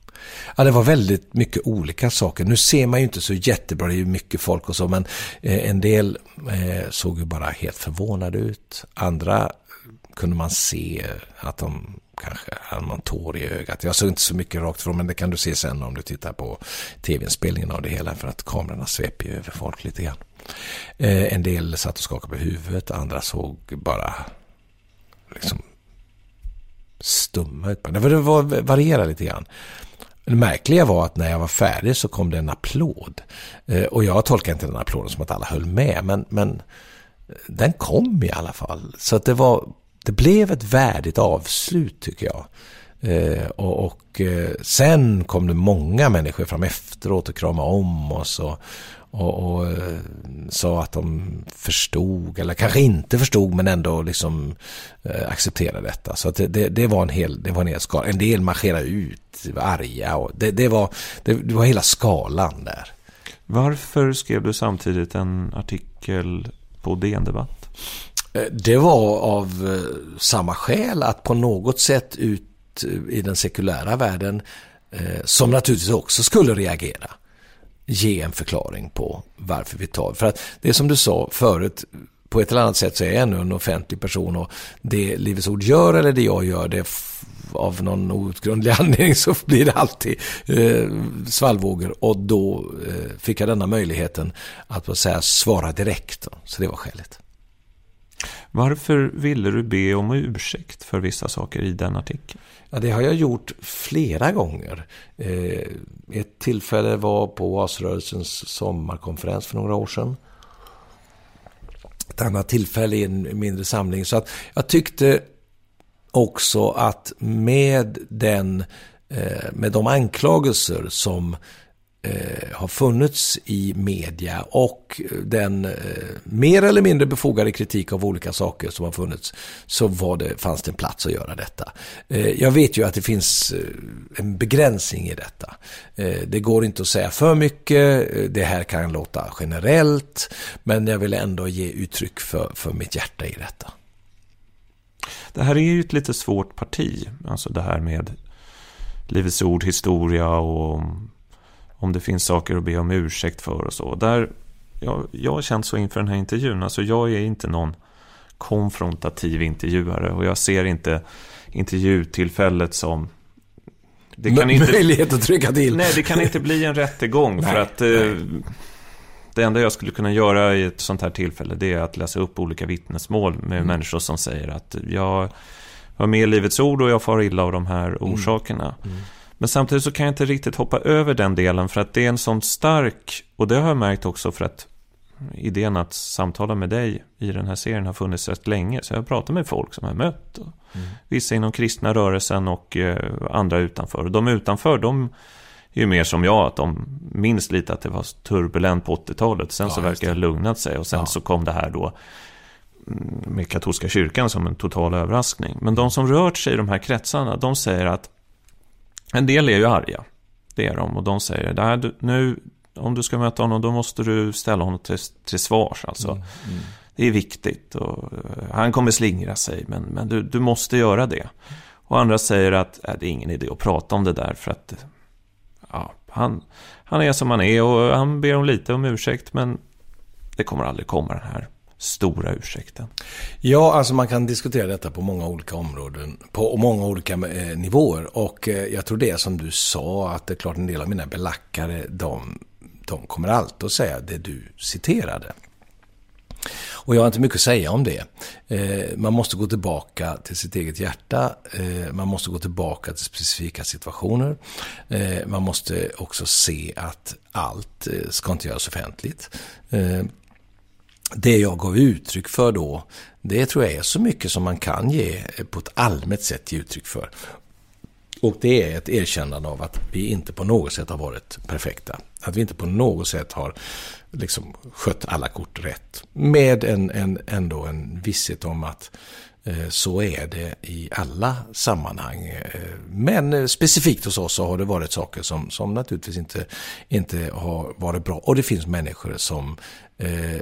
Ja, det var väldigt mycket olika saker. Nu ser man ju inte så jättebra, det är ju mycket folk och så, men eh, en del eh, såg ju bara helt förvånade ut. Andra kunde man se att de kanske hade någon tår i ögat. Jag såg inte så mycket rakt från, men det kan du se sen om du tittar på tv-inspelningen av det hela, för att kamerorna sveper ju över folk lite grann. Eh, en del satt och skakade på huvudet, andra såg bara liksom stumma ut. Det var, det var varierade lite grann. Det märkliga var att när jag var färdig så kom det en applåd. Eh, och jag tolkade inte den applåden som att alla höll med, men, men den kom i alla fall. Så att det var det blev ett värdigt avslut, tycker jag. Eh, och och eh, sen kom det många människor fram efteråt och kramade om oss och, och, och eh, sa att de förstod, eller kanske inte förstod, men ändå liksom eh, accepterade detta. Så att det, det, det var en hel, det var en hel skala. En del marscherade ut, var arga, och det, det, var, det, det var hela skalan där. Varför skrev du samtidigt en artikel på D N Debatt? Det var av samma skäl, att på något sätt ut i den sekulära världen, som naturligtvis också skulle reagera, ge en förklaring på varför vi tar. För att det som du sa förut, på ett eller annat sätt så är jag ännu en offentlig person, och det Livets Ord gör eller det jag gör, det f- av någon outgrundlig anledning så blir det alltid eh, svallvågor, och då eh, fick jag denna möjligheten att så säga, svara direkt. Så det var skälet. Varför ville du be om ursäkt för vissa saker i den artikeln? Ja, det har jag gjort flera gånger. Eh, ett tillfälle var på Oasrörelsens sommarkonferens för några år sedan. Ett annat tillfälle i en mindre samling. Så att jag tyckte också att med, den, eh, med de anklagelser som Eh, har funnits i media och den eh, mer eller mindre befogade kritik av olika saker som har funnits, så var det, fanns det en plats att göra detta. Eh, jag vet ju att det finns eh, en begränsning i detta. Eh, det går inte att säga för mycket, det här kan låta generellt, men jag vill ändå ge uttryck för, för mitt hjärta i detta. Det här är ju ett lite svårt parti, alltså det här med Livets Ord, historia och om det finns saker att be om ursäkt för och så. Där, jag, jag har känt så inför den här intervjun. Alltså jag är inte någon konfrontativ intervjuare, och jag ser inte intervjutillfället som... Det kan inte, möjlighet att trycka till. Nej, det kan inte bli en rättegång. För att eh, det enda jag skulle kunna göra i ett sånt här tillfälle, det är att läsa upp olika vittnesmål med mm. människor som säger att jag var med i Livets Ord och jag far illa av de här orsakerna. Mm. Mm. Men samtidigt så kan jag inte riktigt hoppa över den delen, för att det är en sån stark, och det har jag märkt också för att idén att samtala med dig i den här serien har funnits rätt länge. Så jag har pratat med folk som jag har mött. Och mm. vissa inom kristna rörelsen och eh, andra utanför. Och de utanför, de är ju mer som jag, att de minns lite att det var turbulent på åttiotalet. Sen ja, så verkar det ha lugnat sig, och sen ja. så kom det här då med katolska kyrkan som en total överraskning. Men de som rört sig i de här kretsarna, de säger att en del är ju arga, det är de, och de säger det här, nu, om du ska möta honom, då måste du ställa honom till, till svars, alltså. Mm, mm. Det är viktigt, och han kommer slingra sig, men, men du, du måste göra det. Och andra säger att äh, det är ingen idé att prata om det där, för att ja, han, han är som han är, och han ber om lite om ursäkt, men det kommer aldrig komma den här stora ursäkten. Ja, alltså man kan diskutera detta på många olika områden, på många olika eh, nivåer, och eh, jag tror det som du sa, att det är klart en del av mina belackare, de, de kommer alltid att säga det du citerade. Och jag har inte mycket att säga om det. Eh, man måste gå tillbaka till sitt eget hjärta, eh, man måste gå tillbaka till specifika situationer, eh, man måste också se att allt eh, ska inte göras offentligt. Eh, Det jag gav uttryck för då, det tror jag är så mycket som man kan ge på ett allmänt sätt ge uttryck för. Och det är ett erkännande av att vi inte på något sätt har varit perfekta. Att vi inte på något sätt har liksom skött alla kort rätt. Med en, en, ändå en visshet om att eh, så är det i alla sammanhang. Eh, men specifikt hos oss så har det varit saker som, som naturligtvis inte, inte har varit bra. Och det finns människor som... Eh,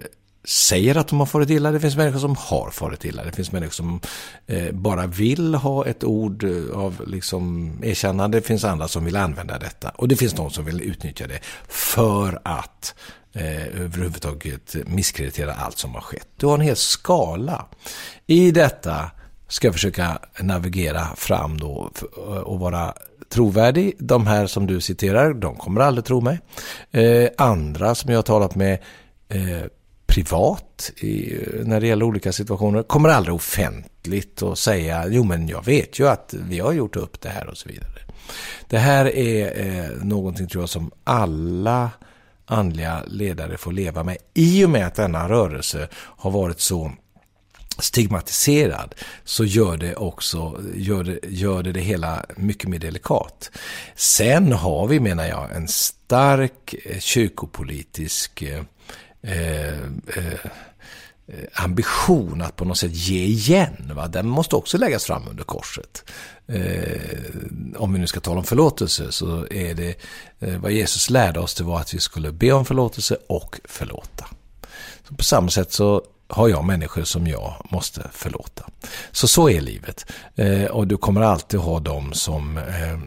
säger att de har farit illa. Det finns människor som har farit illa. Det finns människor som eh, bara vill ha ett ord av liksom erkännande. Det finns andra som vill använda detta. Och det finns de som vill utnyttja det för att eh, överhuvudtaget misskreditera allt som har skett. Du har en hel skala. I detta ska jag försöka navigera fram då och vara trovärdig. De här som du citerar, de kommer aldrig tro mig. Eh, andra som jag har talat med eh, privat i, när det gäller olika situationer kommer aldrig offentligt att säga jo men jag vet ju att vi har gjort upp det här och så vidare. Det här är eh, någonting tror jag som alla andliga ledare får leva med i och med att denna rörelse har varit så stigmatiserad, så gör det också gör det, gör det det hela mycket mer delikat. Sen har vi, menar jag, en stark eh, kyrkopolitisk eh, eh, eh, ambition att på något sätt ge igen. Va? Den måste också läggas fram under korset. Eh, om vi nu ska tala om förlåtelse, så är det eh, vad Jesus lärde oss, det var att vi skulle be om förlåtelse och förlåta. Så på samma sätt så har jag människor som jag måste förlåta. Så så är livet. Eh, och du kommer alltid ha dem som eh,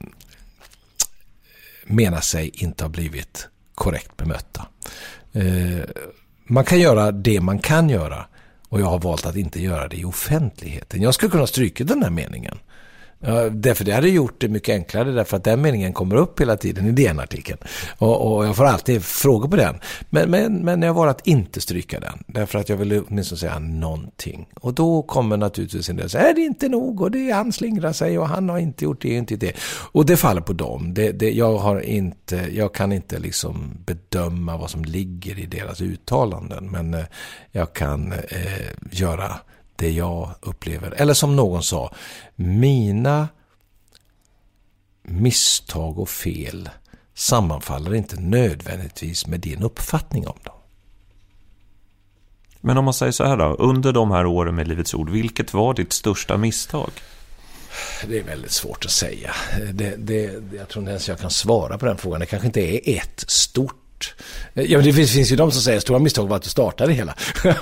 menar sig inte ha blivit korrekt bemötta. Eh, man kan göra det man kan göra, och jag har valt att inte göra det i offentligheten. Jag skulle kunna stryka den här meningen. Ja, därför det hade gjort det mycket enklare, därför att den meningen kommer upp hela tiden i den artikeln. Och, och jag får alltid frågor på den. Men, men, men jag var att inte stryka den, därför att jag ville åtminstone säga någonting. Och då kommer naturligtvis en del säga, är det inte nog? Och det, han slingrar sig och han har inte gjort det, inte det. Och det faller på dem. Det, det, jag, har inte, jag kan inte liksom bedöma vad som ligger i deras uttalanden, men eh, jag kan eh, göra det jag upplever. Eller som någon sa, mina misstag och fel sammanfaller inte nödvändigtvis med din uppfattning om dem. Men om man säger så här då, under de här åren med Livets Ord, vilket var ditt största misstag? Det är väldigt svårt att säga. Det, det, jag tror inte ens jag kan svara på den frågan. Det kanske inte är ett stort. Ja, men det finns, finns ju de som säger stora misstag var att du startade hela.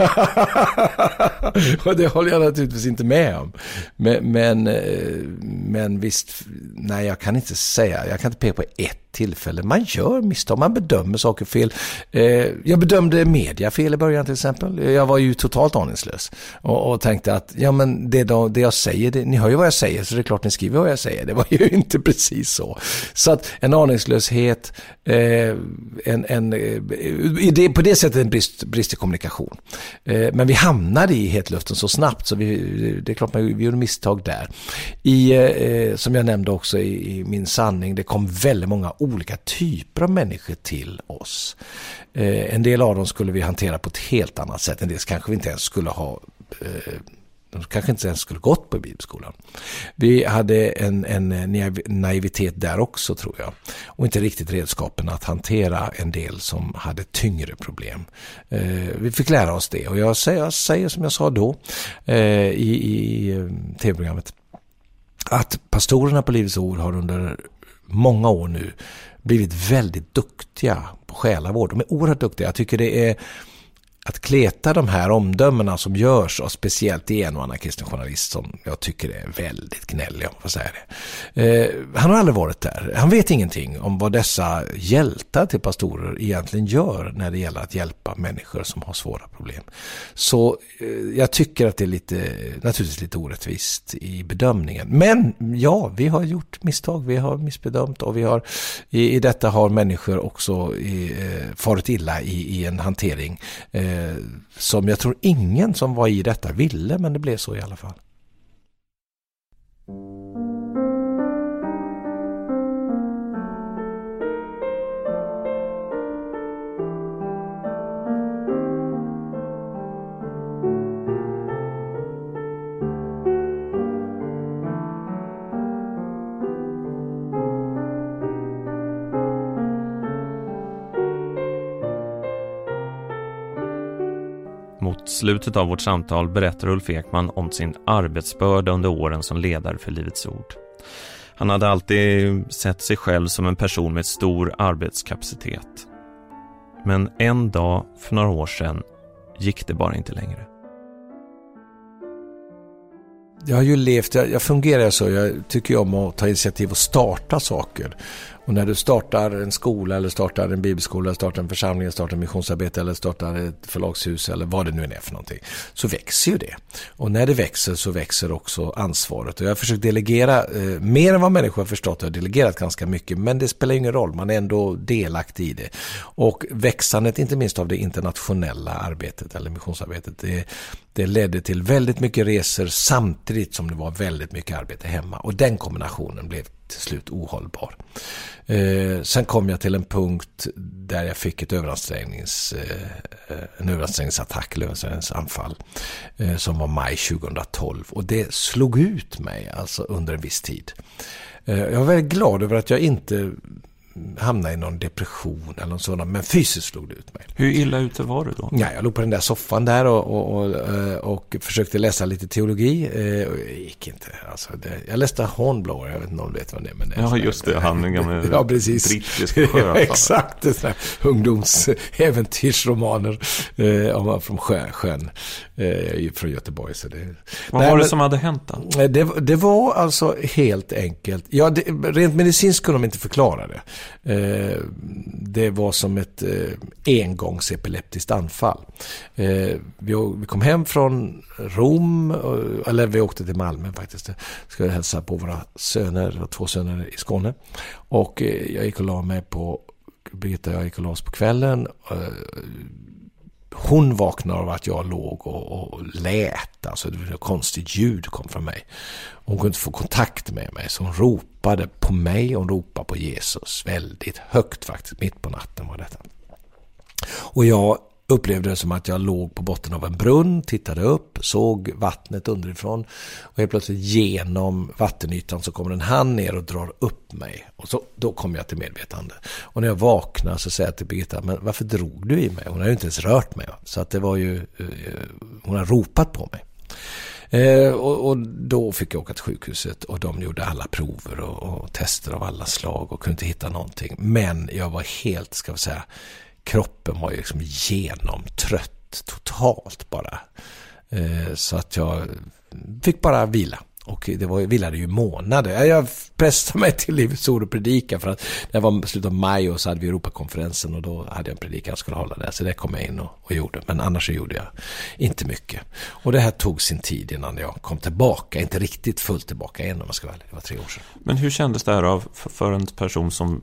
Och det håller jag naturligtvis inte med om. Men, men, men visst, nej, jag kan inte säga, jag kan inte peka på ett tillfälle. Man gör misstag, man bedömer saker fel. Jag bedömde media fel i början till exempel. Jag var ju totalt aningslös och, och tänkte att ja, men det, då, det jag säger, det, ni hör ju vad jag säger, så det är klart ni skriver vad jag säger. Det var ju inte precis så. Så att en aningslöshet, eh, en, en, i det, på det sättet en brist, brist i kommunikation. Eh, men vi hamnade i hetluften så snabbt, så vi, det är klart vi, vi gjorde misstag där. I, eh, som jag nämnde också i, i min sanning, det kom väldigt många olika typer av människor till oss. Eh, en del av dem skulle vi hantera på ett helt annat sätt. En del kanske vi inte ens skulle ha eh, de kanske inte ens skulle gått på bibelskolan. Vi hade en, en naivitet där också, tror jag. Och inte riktigt redskapen att hantera en del som hade tyngre problem. Eh, vi fick lära oss det. Och jag säger, jag säger som jag sa då eh, i, i tv-programmet, att pastorerna på Livets Ord har under många år nu blivit väldigt duktiga på själavård. De är oerhört duktiga. Jag tycker det är att kleta de här omdömena som görs av speciellt en och annan kristen journalist som jag tycker är väldigt gnällig, om jag säger det. Eh, han har aldrig varit där. Han vet ingenting om vad dessa hjältar till pastorer egentligen gör när det gäller att hjälpa människor som har svåra problem. Så eh, jag tycker att det är lite, naturligtvis lite orättvist i bedömningen. Men ja, vi har gjort misstag, vi har missbedömt, och vi har i, i detta har människor också i, eh, farit illa i, i en hantering eh, som jag tror ingen som var i detta ville, men det blev så i alla fall. Mot slutet av vårt samtal berättar Ulf Ekman om sin arbetsbörda under åren som ledare för Livets Ord. Han hade alltid sett sig själv som en person med stor arbetskapacitet. Men en dag för några år sedan gick det bara inte längre. Jag har ju levt, jag, jag fungerar så, jag tycker om att ta initiativ och starta saker. Och när du startar en skola eller startar en bibelskola, eller startar en församling, eller startar en missionsarbete eller startar ett förlagshus eller vad det nu är för någonting, så växer ju det. Och när det växer så växer också ansvaret. Och jag har försökt delegera eh, mer än vad människor har förstått. Jag har delegerat ganska mycket, men det spelar ingen roll. Man är ändå delaktig i det. Och växandet, inte minst av det internationella arbetet eller missionsarbetet, det, det ledde till väldigt mycket resor samtidigt som det var väldigt mycket arbete hemma. Och den kombinationen blev till slut ohållbar. Eh, sen kom jag till en punkt där jag fick ett överansträngnings, eh, en överansträngningsattack, en överansträngningsanfall eh, som var maj tjugohundratolv, och det slog ut mig alltså under en viss tid. Eh, jag var väldigt glad över att jag inte hamnade i någon depression eller någon sådan, men fysiskt slog det ut mig. Hur illa ute var du då? Ja, jag låg på den där soffan där och, och, och, och försökte läsa lite teologi. Eh, och det gick inte. Alltså det, jag läste Hornblower, jag vet inte om du vet vad det är. Men det är ja, just det. Handlingar med ja, precis. brittiska sjöar. Exakt, det är ungdomsäventyrsromaner eh, från sjön. sjön eh, från Göteborg. Så det, vad nej, var det men, som hade hänt då? Det, det var alltså helt enkelt, ja, det, rent medicinskt kunde de inte förklara det. Eh, det var som ett eh, engångs epileptiskt anfall. Eh, vi, vi kom hem från Rom, eller vi åkte till Malmö faktiskt. Ska hälsa på våra söner, två söner i Skåne. Och eh, jag gick och la mig på, Birgitta jag gick och la oss på kvällen. Eh, hon vaknade av att jag låg och, och lät. Alltså det var ett konstigt ljud kom från mig. Hon kunde inte få kontakt med mig, så hon ropade på mig och hon ropade på Jesus väldigt högt faktiskt, mitt på natten var detta. Och jag upplevde det som att jag låg på botten av en brunn, tittade upp, såg vattnet underifrån och helt plötsligt genom vattenytan så kommer en hand ner och drar upp mig. Och så, då kom jag till medvetande. Och när jag vaknar så säger jag till Birgitta, men varför drog du i mig? Hon har ju inte ens rört mig. Så att det var ju, hon har ropat på mig. Eh, och, och då fick jag åka till sjukhuset och de gjorde alla prover och, och tester av alla slag och kunde inte hitta någonting. Men jag var helt, ska vi säga, kroppen var ju liksom genomtrött totalt bara. Eh, så att jag fick bara vila. Och det var, vilade ju månader. Jag pressade mig till Livets ord och predika för att det var slutet av maj och så hade vi Europakonferensen och då hade jag en predikan jag skulle hålla där. Så det kom jag in och, och gjorde. Men annars så gjorde jag inte mycket. Och det här tog sin tid innan jag kom tillbaka. Inte riktigt fullt tillbaka än om man ska vara ärlig. Det var tre år sedan. Men hur kändes det här av för en person som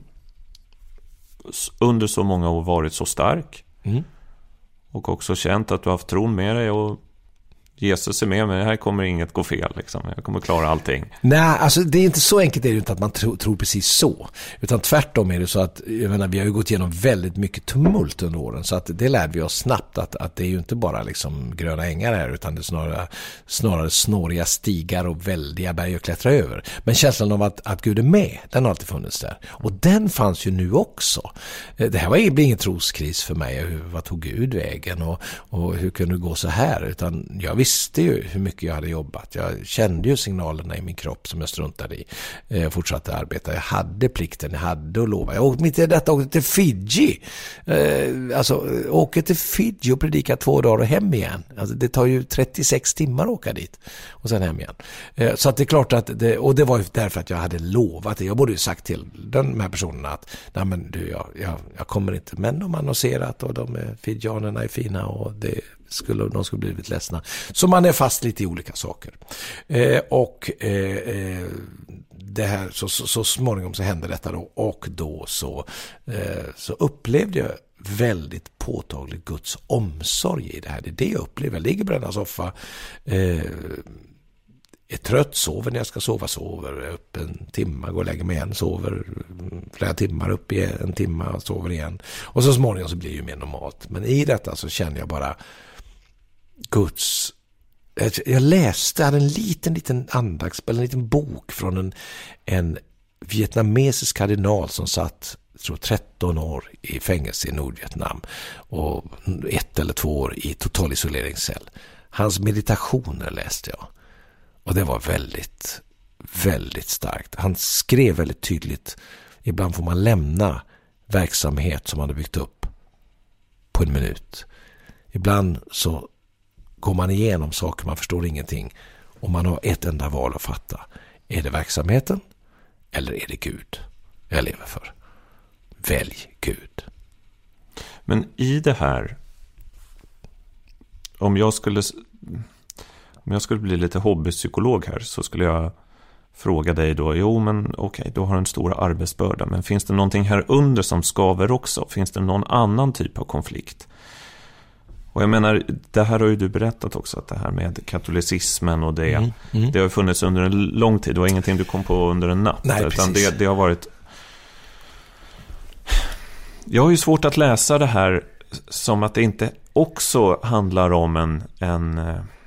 under så många år varit så stark mm. och också känt att du har haft tron med dig och Jesus är med mig, här kommer inget gå fel liksom. Jag kommer klara allting. Nej, alltså det är inte så enkelt är det inte att man tro, tror precis så. Utan tvärtom är det så att jag menar, vi har ju gått igenom väldigt mycket tumult under åren. Så att det lärde vi oss snabbt att, att det är ju inte bara liksom gröna ängar här utan det är snarare, snarare snåriga stigar och väldiga berg att klättra över. Men känslan av att, att Gud är med, den har alltid funnits där. Och den fanns ju nu också. Det här var ingen troskris för mig. Hur, vad tog Gud vägen och, och hur kunde det gå så här? Utan jag visste ju hur mycket jag hade jobbat. Jag kände ju signalerna i min kropp som jag struntade i. Jag fortsatte arbeta. Jag hade plikten, jag hade att lova. Jag åkte mitt i detta åkte till Fiji. Alltså, åker till Fiji och predikar två dagar och hem igen. Alltså, det tar ju trettiosex timmar att åka dit. Och sen hem igen. Så att det är klart att det, och det var ju därför att jag hade lovat det. Jag borde ju sagt till de här personerna att nej men du, jag, jag, jag kommer inte. Men de har annonserat och de är, fijianerna är fina och det skulle, de skulle blivit ledsna. Så man är fast lite i olika saker. Eh, och eh, det här, så, så, så småningom så hände detta då. Och då så, eh, så upplevde jag väldigt påtagligt Guds omsorg i det här. Det är det jag upplever. Jag ligger på denna soffa, eh, är trött, sover när jag ska sova, sover upp en timme, går och lägger mig igen, sover flera timmar, upp i en timme och sover igen. Och så småningom så blir det ju mer normalt. Men i detta så känner jag bara Guds... Jag läste, jag hade en liten, liten andaktsspel, en liten bok från en, en vietnamesisk kardinal som satt, jag tror tretton år i fängelse i Nordvietnam och ett eller två år i total isoleringscell. Hans meditationer läste jag. Och det var väldigt, väldigt starkt. Han skrev väldigt tydligt, ibland får man lämna verksamhet som man har byggt upp på en minut. Ibland så går man igenom saker, man förstår ingenting. Och man har ett enda val att fatta. Är det verksamheten eller är det Gud jag lever för? Välj Gud. Men i det här, om jag skulle om jag skulle bli lite hobbypsykolog här, så skulle jag fråga dig då, jo men okej, okay, då har du en stor arbetsbörda, men finns det någonting här under som skaver också? Finns det någon annan typ av konflikt? Och jag menar, det här har ju du berättat också, att det här med katolicismen och det, mm, mm. det har funnits under en lång tid. Det var ingenting du kom på under en natt. Nej, utan det, det har varit... Jag har ju svårt att läsa det här som att det inte också handlar om en, en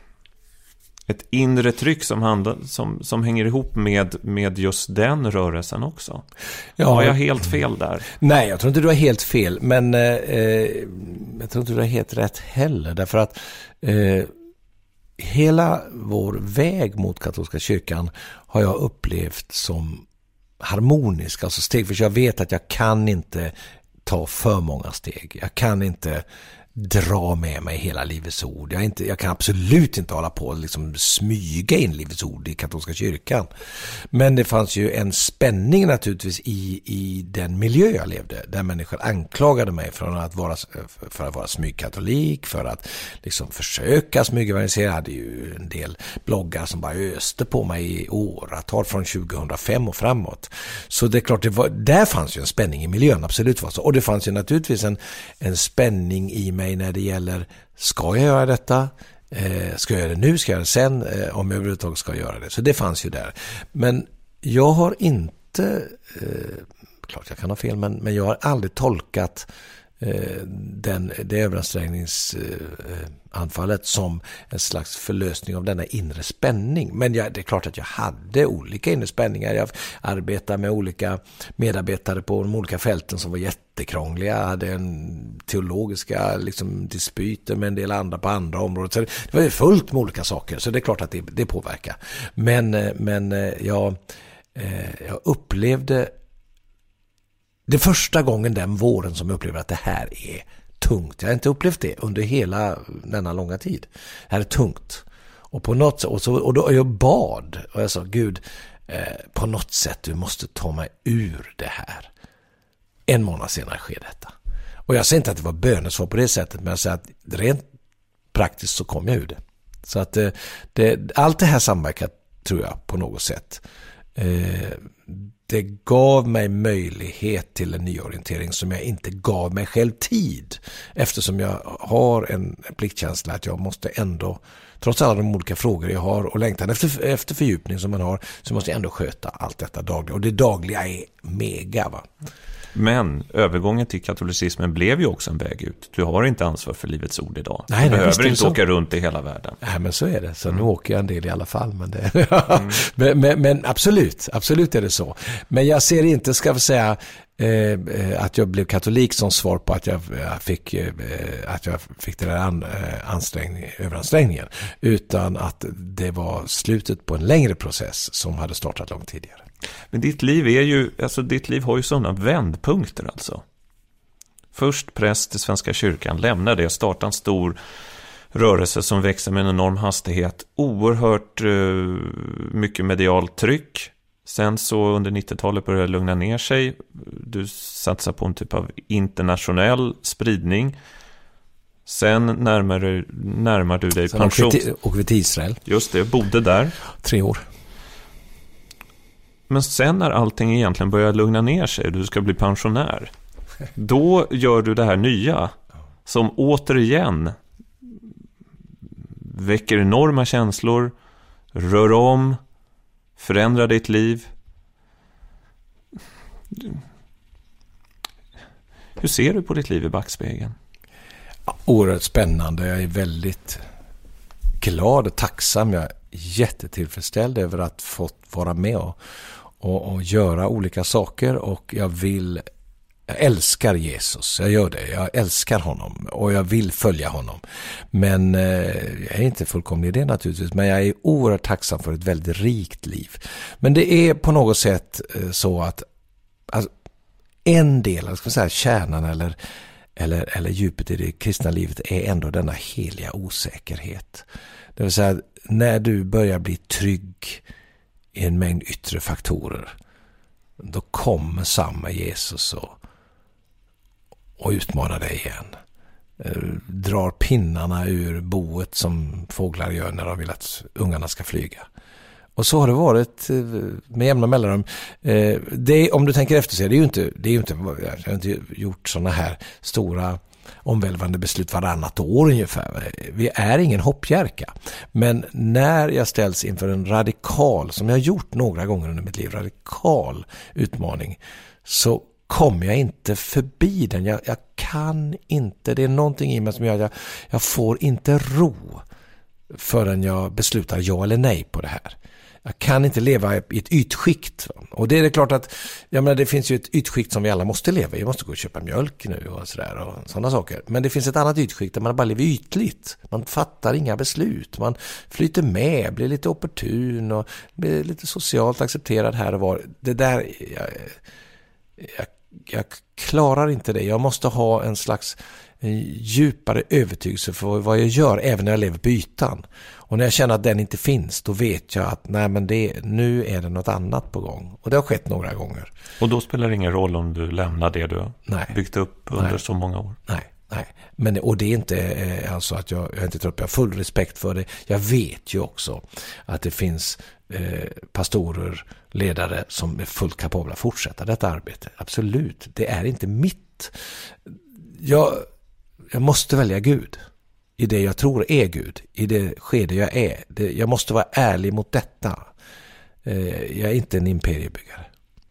ett inre tryck som, handlar, som, som hänger ihop med, med just den rörelsen också. Ja, har jag helt fel där? Nej, jag tror inte du har helt fel, men eh, jag tror inte du har helt rätt heller, därför att eh, hela vår väg mot katolska kyrkan har jag upplevt som harmonisk, alltså steg, för jag vet att jag kan inte ta för många steg. Jag kan inte dra med mig hela Livets ord. Jag, inte, jag kan absolut inte hålla på och liksom smyga in Livets ord i katolska kyrkan. Men det fanns ju en spänning naturligtvis i, i den miljö jag levde, där människor anklagade mig för att vara, för att vara smygkatolik, för att liksom försöka smygevanisera. Jag hade ju en del bloggar som bara öste på mig i åratal från tjugohundrafem och framåt. Så det är klart, det var, där fanns ju en spänning i miljön, absolut var så. Och det fanns ju naturligtvis en, en spänning i mig när det gäller, ska jag göra detta? Eh, ska jag göra det nu? Ska jag göra det sen? Eh, om jag överhuvudtaget ska göra det. Så det fanns ju där. Men jag har inte, eh, klart jag kan ha fel, men, men jag har aldrig tolkat eh, den, det överansträngningsanfallet eh, som en slags förlösning av denna inre spänning. Men jag, det är klart att jag hade olika inre spänningar. Jag arbetade med olika medarbetare på de olika fälten som var jättekrångliga. Jag hade en teologiska liksom, dispyter med en del andra på andra områden. Så det, det var ju fullt med olika saker, så det är klart att det, det påverkar. Men, men jag, jag upplevde det första gången den våren som jag upplevde att det här är tungt. Jag har inte upplevt det under hela denna långa tid. Det här är tungt. Och på något sätt, och, så, och då jag bad och jag sa, Gud, eh, på något sätt du måste ta mig ur det här. En månad senare sker detta. Och jag säger inte att det var bönesvar på det sättet, men jag säger att rent praktiskt så kom jag ur det. Så att eh, det, allt det här samverkar, tror jag, på något sätt. Eh, det gav mig möjlighet till en nyorientering som jag inte gav mig själv tid, eftersom jag har en pliktkänsla att jag måste ändå, trots alla de olika frågor jag har och längtan efter, efter fördjupning som man har, så måste jag ändå sköta allt detta dagligen. Och det dagliga är mega, va? Men övergången till katolicismen blev ju också en väg ut. Du har inte ansvar för Livets ord idag. Nej, du nej, behöver inte så. åka runt i hela världen. Nej, men så är det. Så mm. nu åker jag en del i alla fall. Men, det, mm. men, men, men absolut, absolut är det så. Men jag ser inte, ska vi säga, eh, att jag blev katolik som svar på att jag fick, eh, att jag fick den där an, eh, ansträngning, överansträngningen. Utan att det var slutet på en längre process som hade startat långt tidigare. Men ditt liv är ju, alltså ditt liv har ju sådana vändpunkter alltså. Först präst i Svenska kyrkan, lämnar det, startar en stor rörelse som växer med en enorm hastighet. Oerhört uh, mycket medialt tryck. Sen så under nittiotalet börjar det lugna ner sig. Du satsar på en typ av internationell spridning. Sen närmar du, närmar du dig Sen pension. Åker vi till Israel. Just det, bodde där. Tre år. Men sen när allting egentligen börjar lugna ner sig och du ska bli pensionär, då gör du det här nya som återigen väcker enorma känslor, rör om, förändrar ditt liv. Hur ser du på ditt liv i backspegeln? Oerhört spännande. Jag är väldigt glad och tacksam. Jag är jättetillfredsställd över att få vara med och, och, och göra olika saker, och jag vill jag älskar Jesus, jag gör det, jag älskar honom och jag vill följa honom, men eh, jag är inte fullkomlig i det naturligtvis, men jag är oerhört tacksam för ett väldigt rikt liv. Men det är på något sätt eh, så att alltså, en del, jag ska säga kärnan eller eller, eller djupet i det kristna livet är ändå denna heliga osäkerhet. Det vill säga, när du börjar bli trygg i en mängd yttre faktorer, då kommer samma Jesus och, och utmanar dig igen. Drar pinnarna ur boet som fåglar gör när de vill att ungarna ska flyga. Och så har det varit med jämna mellanrum. Det, om du tänker efter så är det ju inte, det är ju inte, jag har inte gjort sådana här stora omvälvande beslut varannat år ungefär. Vi är ingen hoppjärka. Men när jag ställs inför en radikal, som jag har gjort några gånger under mitt liv, radikal utmaning, så kommer jag inte förbi den. Jag, jag kan inte. Det är någonting i mig som gör att jag, jag får inte ro förrän jag beslutar ja eller nej på det här. Jag kan inte leva i ett ytskikt. Och det är det klart att, jag menar, det finns ju ett ytskikt som vi alla måste leva i. Jag måste gå och köpa mjölk nu och sådär och sådana saker. Men det finns ett annat ytskikt där man bara lever ytligt. Man fattar inga beslut. Man flyter med, blir lite opportun och blir lite socialt accepterad här och var. Det där, jag, jag, jag klarar inte det. Jag måste ha en slags en djupare övertygelse för vad jag gör även när jag lever på ytan. Och när jag känner att den inte finns, då vet jag att nej, men det, nu är det något annat på gång. Och det har skett några gånger. Och då spelar det ingen roll om du lämnar det du har nej. byggt upp under nej. så många år? Nej, nej. Men, och det är inte eh, alltså att jag, jag inte tror att jag har full respekt för det. Jag vet ju också att det finns eh, pastorer, ledare som är fullt kapabla att fortsätta detta arbete. Absolut, det är inte mitt. Jag, jag måste välja Gud i det jag tror är Gud, i det skede jag är. Det, jag måste vara ärlig mot detta. Eh, jag är inte en imperiebyggare.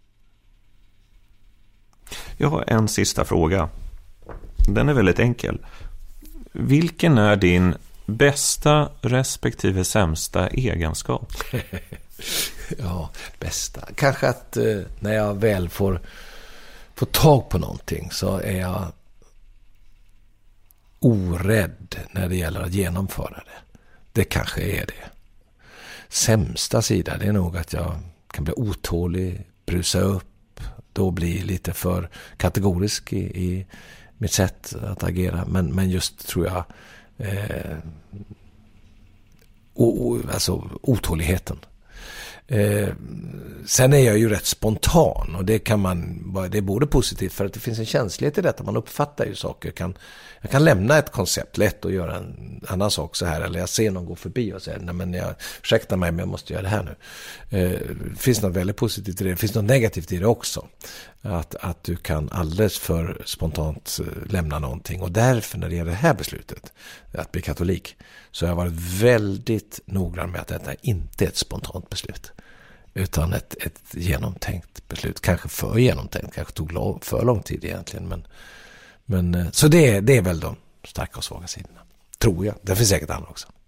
Jag har en sista fråga. Den är väldigt enkel. Vilken är din bästa respektive sämsta egenskap? Ja, bästa. Kanske att eh, när jag väl får, får tag på någonting så är jag orädd när det gäller att genomföra det. Det kanske är det. Sämsta sida, det är nog att jag kan bli otålig, brusa upp, då bli lite för kategorisk i, i mitt sätt att agera. Men, men just tror jag eh, o, o, alltså otåligheten. Eh, sen är jag ju rätt spontan och det kan man, det är både positivt för att det finns en känslighet i detta, man uppfattar ju saker, kan, jag kan lämna ett koncept lätt och göra en annan sak så här, eller jag ser någon gå förbi och säger nej men jag ursäktar mig men jag måste göra det här nu. Eh, det finns något väldigt positivt i det, det finns något negativt i det också, att, att du kan alldeles för spontant lämna någonting, och därför när det gäller det här beslutet att bli katolik så har jag varit väldigt noggrann med att detta inte är ett spontant beslut utan ett, ett genomtänkt beslut, kanske för genomtänkt, kanske tog lång, för lång tid egentligen, men, men så det, det är väl de starka och svaga sidorna, tror jag. Det finns säkert andra också.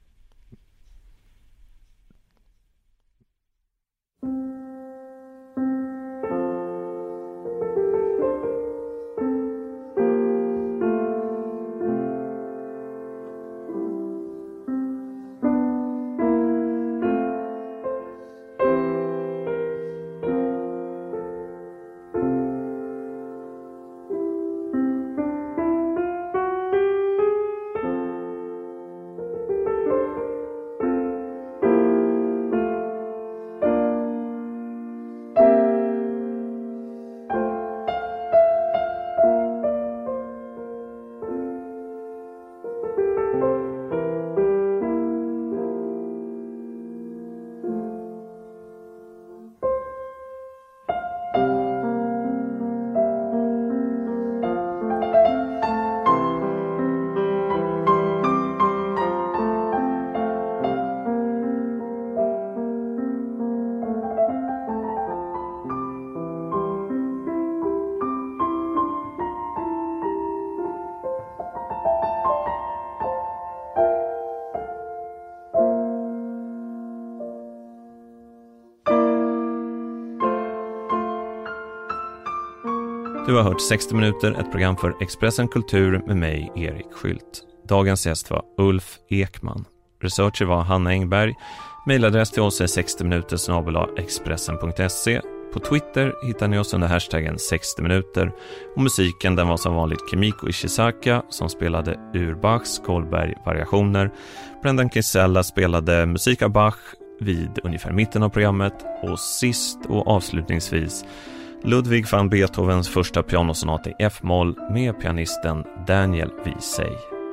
Du har hört sextio minuter, ett program för Expressen Kultur med mig, Erik Skylt. Dagens gäst var Ulf Ekman. Researcher var Hanna Engberg. Mailadress till oss är sextio minuter snabel-a expressen punkt se. På Twitter hittar ni oss under hashtaggen sextio minuter och musiken den var som vanligt Kimiko Ishizaka som spelade ur Bachs Goldberg-variationer. Brendan Kinsella spelade musik av Bach vid ungefär mitten av programmet och sist och avslutningsvis Ludwig van Beethovens första pianosonat i F-moll med pianisten Daniel Wiesey.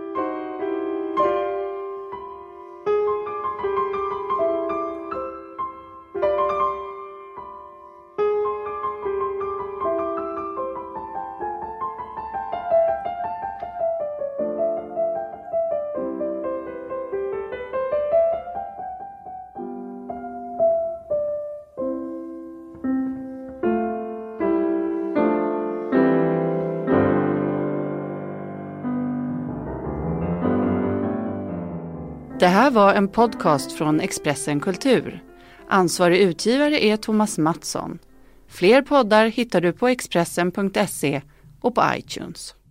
Det här var en podcast från Expressen Kultur. Ansvarig utgivare är Thomas Mattsson. Fler poddar hittar du på expressen punkt se och på iTunes.